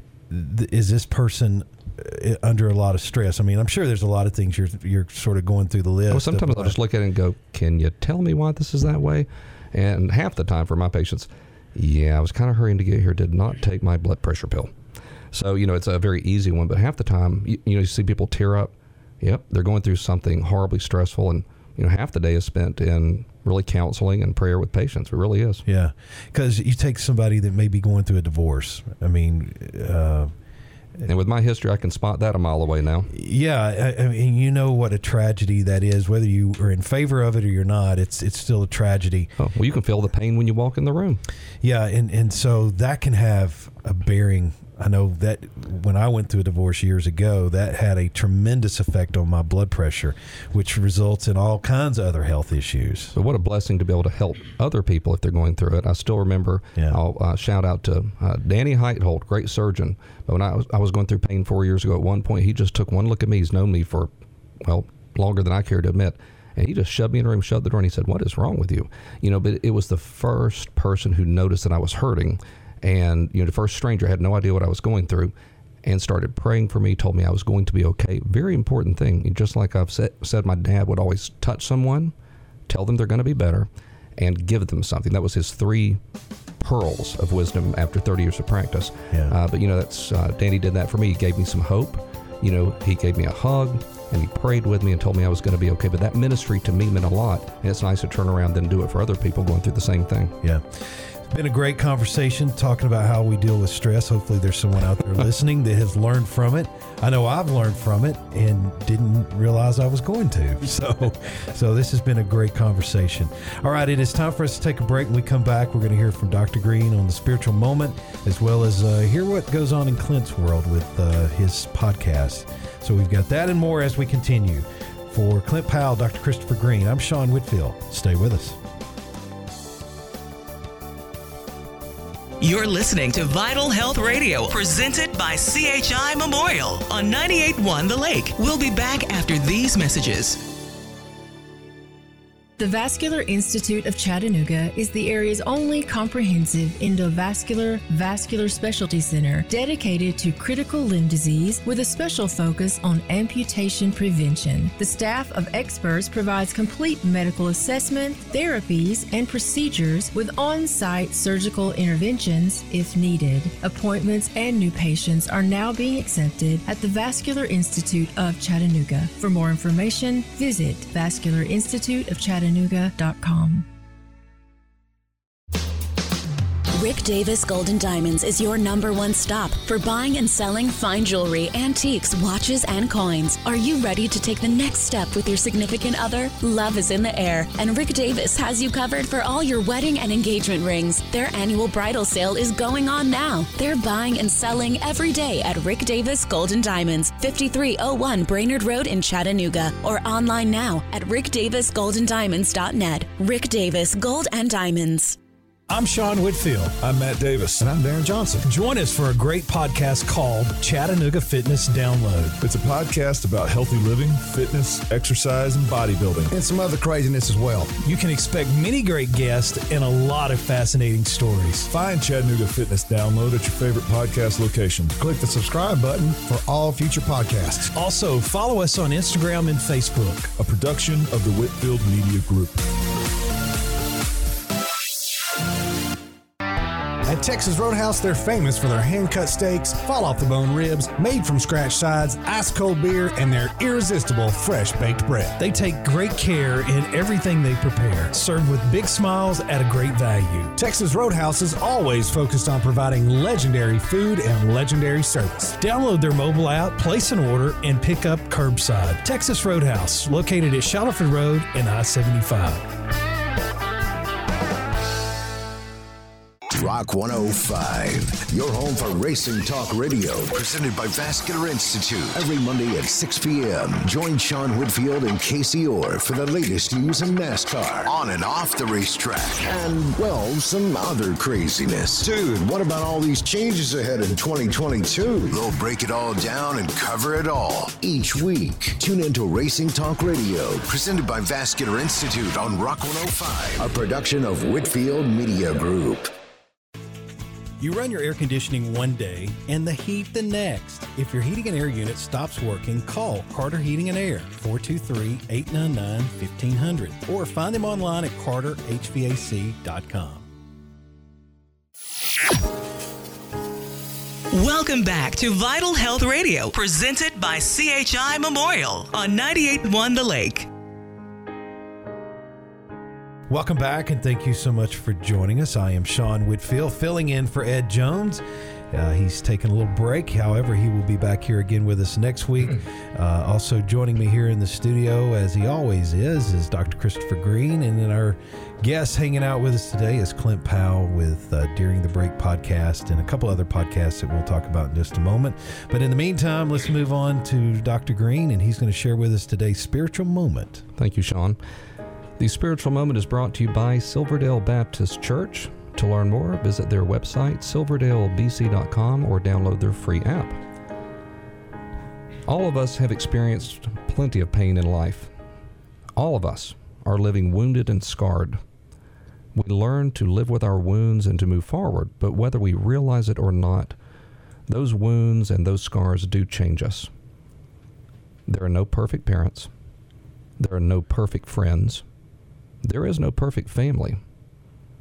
th- is this person uh, under a lot of stress? I mean, I'm sure there's a lot of things you're you're sort of going through the list. Well, sometimes of, I'll just look at it and go, can you tell me why this is that way? And half the time for my patients, yeah, I was kind of hurrying to get here, did not take my blood pressure pill. So, you know, it's a very easy one, but half the time, you, you know, you see people tear up. Yep, they're going through something horribly stressful, and, you know, half the day is spent in really counseling and prayer with patients. It really is. Yeah, because you take somebody that may be going through a divorce. I mean... Uh, and with my history, I can spot that a mile away now. Yeah, I, I mean, you know what a tragedy that is. Whether you are in favor of it or you're not, it's it's still a tragedy. Oh, well, you can feel the pain when you walk in the room. Yeah, and, and so that can have a bearing. I know that when I went through a divorce years ago, that had a tremendous effect on my blood pressure, which results in all kinds of other health issues. So what a blessing to be able to help other people if they're going through it. I still remember, Yeah. I'll uh, shout out to uh, Danny Heitholt, great surgeon. But when I was, I was going through pain four years ago, at one point, he just took one look at me. He's known me for, well, longer than I care to admit. And he just shoved me in the room, shut the door, and he said, what is wrong with you? You know, but it was the first person who noticed that I was hurting. And, you know, the first stranger had no idea what I was going through and started praying for me, told me I was going to be okay. Very important thing. Just like I've said, said my dad would always touch someone, tell them they're going to be better. and give them something. That was his three pearls of wisdom after thirty years of practice. Yeah. Uh, but, you know, that's uh, Danny did that for me. He gave me some hope. You know, he gave me a hug, and he prayed with me and told me I was going to be okay. But that ministry to me meant a lot, and it's nice to turn around and do it for other people going through the same thing. Yeah. It's been a great conversation talking about how we deal with stress. Hopefully there's someone out there listening that has learned from it. I know I've learned from it and didn't realize I was going to. So so this has been a great conversation. All right, it is time for us to take a break. When we come back, we're going to hear from Doctor Green on the spiritual moment, as well as uh, hear what goes on in Clint's world with uh, his podcast. So we've got that and more as we continue. For Clint Powell, Doctor Christopher Green, I'm Sean Whitfield. Stay with us. You're listening to Vital Health Radio, presented by C H I Memorial on ninety-eight point one The Lake. We'll be back after these messages. The Vascular Institute of Chattanooga is the area's only comprehensive endovascular vascular specialty center dedicated to critical limb disease with a special focus on amputation prevention. The staff of experts provides complete medical assessment, therapies, and procedures with on-site surgical interventions if needed. Appointments and new patients are now being accepted at the Vascular Institute of Chattanooga. For more information, visit vascular institute of chattanooga dot com. Rick Davis Gold and Diamonds is your number one stop for buying and selling fine jewelry, antiques, watches, and coins. Are you ready to take the next step with your significant other? Love is in the air, and Rick Davis has you covered for all your wedding and engagement rings. Their annual bridal sale is going on now. They're buying and selling every day at Rick Davis Gold and Diamonds, fifty-three oh one Brainerd Road in Chattanooga, or online now at rick davis gold and diamonds dot net. Rick Davis Gold and Diamonds. I'm Sean Whitfield. I'm Matt Davis. And I'm Darren Johnson. Join us for a great podcast called Chattanooga Fitness Download. It's a podcast about healthy living, fitness, exercise, and bodybuilding. And some other craziness as well. You can expect many great guests and a lot of fascinating stories. Find Chattanooga Fitness Download at your favorite podcast location. Click the subscribe button for all future podcasts. Also, follow us on Instagram and Facebook. A production of the Whitfield Media Group. At Texas Roadhouse, they're famous for their hand-cut steaks, fall-off-the-bone ribs, made-from-scratch sides, ice-cold beer, and their irresistible fresh-baked bread. They take great care in everything they prepare, served with big smiles at a great value. Texas Roadhouse is always focused on providing legendary food and legendary service. Download their mobile app, place an order, and pick up curbside. Texas Roadhouse, located at Shuttleford Road and I seventy-five. Rock one oh five, your home for racing talk radio, presented by Vascular Institute. Every Monday at six p.m., join Sean Whitfield and Casey Orr for the latest news in NASCAR, on and off the racetrack, and, well, some other craziness. Dude, what about all these changes ahead in twenty twenty-two? They'll break it all down and cover it all each week. Tune into Racing Talk Radio, presented by Vascular Institute on Rock one oh five, a production of Whitfield Media Group. You run your air conditioning one day and the heat the next. If your heating and air unit stops working, call Carter Heating and Air, four two three, eight nine nine, fifteen hundred, or find them online at carter h v a c dot com. Welcome back to Vital Health Radio, presented by C H I Memorial on ninety-eight point one The Lake. Welcome back, and thank you so much for joining us. I am Sean Whitfield, filling in for Ed Jones. Uh, he's taking a little break. However, he will be back here again with us next week. Uh, also joining me here in the studio, as he always is, is Doctor Christopher Green. And then our guest hanging out with us today is Clint Powell with uh, During the Break podcast and a couple other podcasts that we'll talk about in just a moment. But in the meantime, let's move on to Doctor Green, and he's going to share with us today's spiritual moment. Thank you, Sean. The Spiritual Moment is brought to you by Silverdale Baptist Church. To learn more, visit their website, silverdale b c dot com, or download their free app. All of us have experienced plenty of pain in life. All of us are living wounded and scarred. We learn to live with our wounds and to move forward, but whether we realize it or not, those wounds and those scars do change us. There are no perfect parents. There are no perfect friends. There is no perfect family.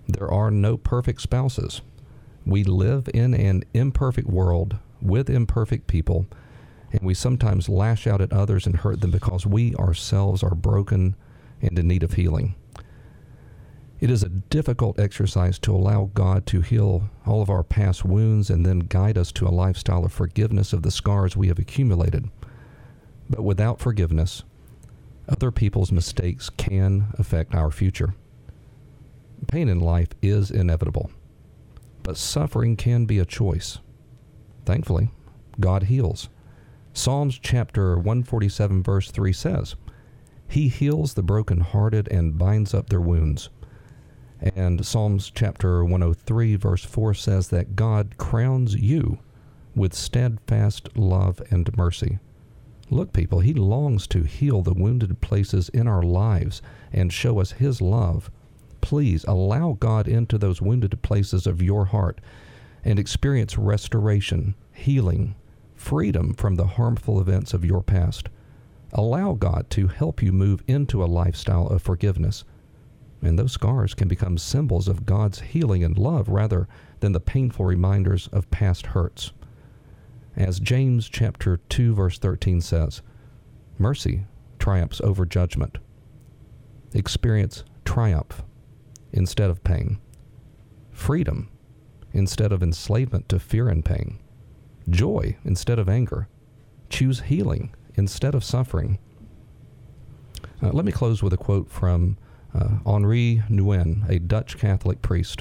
There are no perfect spouses. We live in an imperfect world with imperfect people, and we sometimes lash out at others and hurt them because we ourselves are broken and in need of healing. It is a difficult exercise to allow God to heal all of our past wounds and then guide us to a lifestyle of forgiveness of the scars we have accumulated. But without forgiveness, other people's mistakes can affect our future. Pain in life is inevitable, but suffering can be a choice. Thankfully, God heals. Psalms chapter one forty-seven verse three says, He heals the brokenhearted and binds up their wounds. And Psalms chapter one oh three verse four says that God crowns you with steadfast love and mercy. Look, people, He longs to heal the wounded places in our lives and show us His love. Please allow God into those wounded places of your heart and experience restoration, healing, freedom from the harmful events of your past. Allow God to help you move into a lifestyle of forgiveness. And those scars can become symbols of God's healing and love rather than the painful reminders of past hurts. As James chapter two verse thirteen says, mercy triumphs over judgment. Experience triumph instead of pain. Freedom instead of enslavement to fear and pain. Joy instead of anger. Choose healing instead of suffering. Uh, let me close with a quote from uh, Henri Nouwen, a Dutch Catholic priest.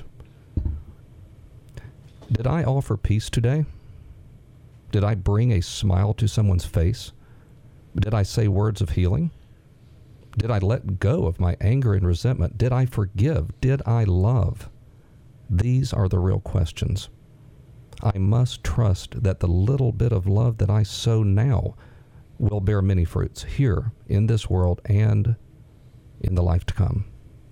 Did I offer peace today? Did I bring a smile to someone's face? Did I say words of healing? Did I let go of my anger and resentment? Did I forgive? Did I love? These are the real questions. I must trust that the little bit of love that I sow now will bear many fruits here in this world and in the life to come.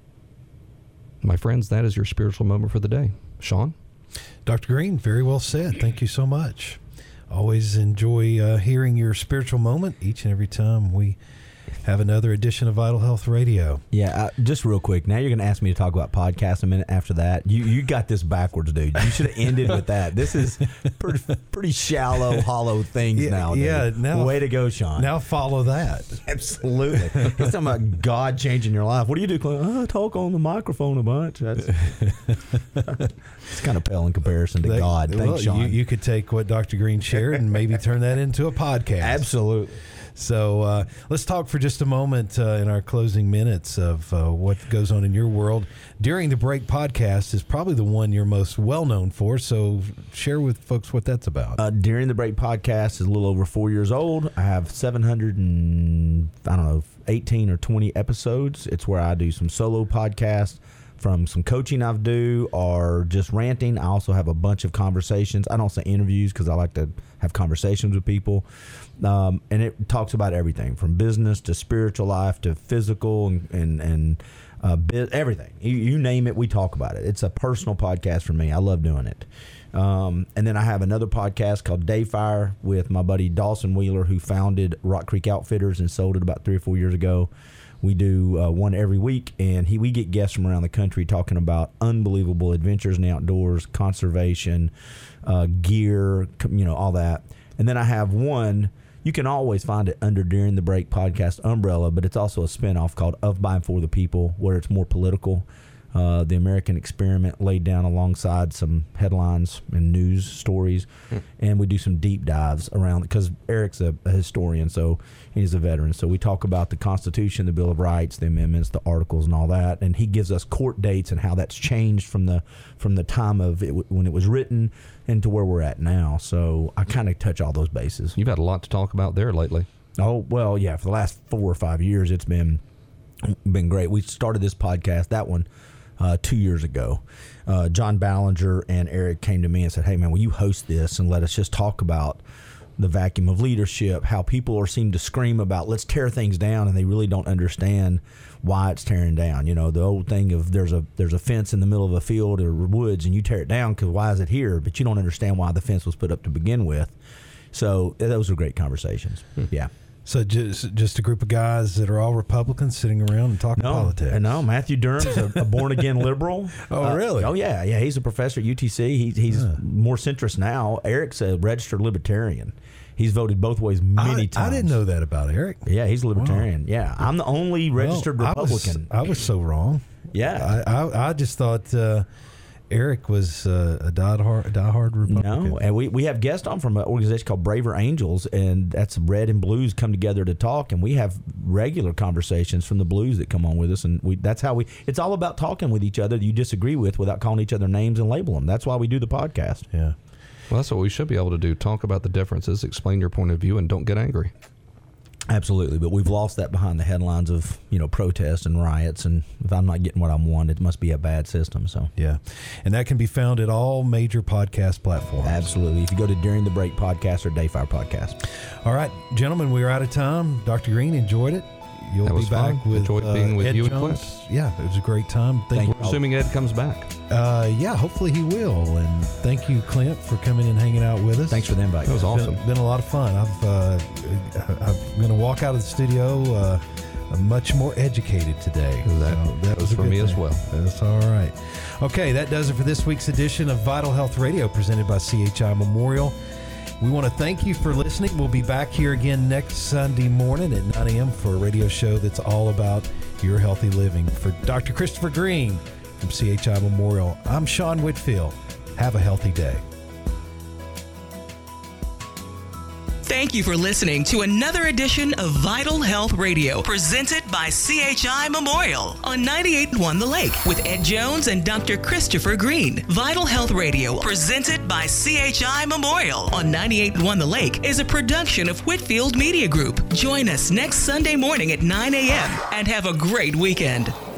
My friends, that is your spiritual moment for the day. Sean? Doctor Green, very well said. Thank you so much. Always enjoy uh, hearing your spiritual moment each and every time we have another edition of Vital Health Radio. Yeah, uh, just real quick. Now you're going to ask me to talk about podcasts a minute after that. You you got this backwards, dude. You should have ended with that. This is pretty, pretty shallow, hollow things yeah, now. Dude. Yeah, now way to go, Sean. Now follow that. Absolutely. He's talking about God changing your life. What do you do, Clint? Oh, I talk on the microphone a bunch. That's it's kind of pale in comparison to they, God. Thanks, well, Sean. You, you could take what Doctor Green shared and maybe turn that into a podcast. Absolutely. So uh, let's talk for just a moment uh, in our closing minutes of uh, what goes on in your world. During the Break podcast is probably the one you're most well known for. So share with folks what that's about. Uh, During the Break podcast is a little over four years old. I have seven hundred and I don't know eighteen or twenty episodes. It's where I do some solo podcasts. From some coaching I do or just ranting. I also have a bunch of conversations. I don't say interviews because I like to have conversations with people. Um, and it talks about everything from business to spiritual life to physical and, and, and uh, bi- everything. You, you name it, we talk about it. It's a personal podcast for me. I love doing it. Um, and then I have another podcast called Dayfire with my buddy Dawson Wheeler, who founded Rock Creek Outfitters and sold it about three or four years ago. We do uh, one every week, and he we get guests from around the country talking about unbelievable adventures in the outdoors, conservation, uh, gear, you know, all that. And then I have one, you can always find it under During the Break podcast umbrella, but it's also a spinoff called Of, By, and For the People, where it's more political. Uh, the American Experiment laid down alongside some headlines and news stories, hmm. and we do some deep dives around, because Eric's a, a historian, so he's a veteran. So we talk about the Constitution, the Bill of Rights, the amendments, the articles, and all that, and he gives us court dates and how that's changed from the from the time of it when it was written and to where we're at now. So I kind of touch all those bases. You've had a lot to talk about there lately. Oh, well, yeah, for the last four or five years, it's been been great. We started this podcast, that one, Uh, two years ago. Uh, John Ballinger and Eric came to me and said, hey, man, will you host this and let us just talk about the vacuum of leadership, how people are seem to scream about let's tear things down, and they really don't understand why it's tearing down. You know, the old thing of there's a there's a fence in the middle of a field or woods, and you tear it down because why is it here? But you don't understand why the fence was put up to begin with. So those are great conversations. Hmm. Yeah. So just just a group of guys that are all Republicans sitting around and talking no, politics. No, Matthew Durham's a, a born-again liberal. Oh, uh, really? Oh, yeah. Yeah, he's a professor at U T C. He, he's yeah. more centrist now. Eric's a registered libertarian. He's voted both ways many I, times. I didn't know that about Eric. Yeah, he's a libertarian. Wow. Yeah, I'm the only registered well, Republican. I was, I was so wrong. Yeah. I, I, I just thought... Uh, Eric was uh, a diehard, diehard Republican. No, and we, we have guests on from an organization called Braver Angels, and that's red and blues come together to talk, and we have regular conversations from the blues that come on with us, and we that's how we. It's all about talking with each other that you disagree with without calling each other names and label them. That's why we do the podcast. Yeah, well, that's what we should be able to do. Talk about the differences, explain your point of view, and don't get angry. Absolutely, but we've lost that behind the headlines of, you know, protests and riots, and if I'm not getting what I want, it must be a bad system. So yeah, and that can be found at all major podcast platforms. Absolutely, if you go to During the Break podcast or Dayfire podcast. All right, gentlemen, we are out of time. Doctor Green, enjoyed it. You'll that be was back fun. with Enjoyed uh, being with Ed you Jones. and Clint. Yeah, it was a great time. Thank Thank you. you. Assuming Ed comes back. Uh, yeah, hopefully he will. And thank you, Clint, for coming and hanging out with us. Thanks for the invite. That was It's awesome. Been, been a lot of fun. I've uh, I'm going to walk out of the studio uh, much more educated today. That, so that was, was for me thing. as well. That's all right. Okay, that does it for this week's edition of Vital Health Radio, presented by C H I Memorial. We want to thank you for listening. We'll be back here again next Sunday morning at nine a.m. for a radio show that's all about your healthy living. For Doctor Christopher Green from C H I Memorial, I'm Sean Whitfield. Have a healthy day. Thank you for listening to another edition of Vital Health Radio, presented by C H I Memorial on ninety-eight point one The Lake with Ed Jones and Doctor Christopher Green. Vital Health Radio, presented by C H I Memorial on ninety-eight point one The Lake, is a production of Whitfield Media Group. Join us next Sunday morning at nine a.m. and have a great weekend.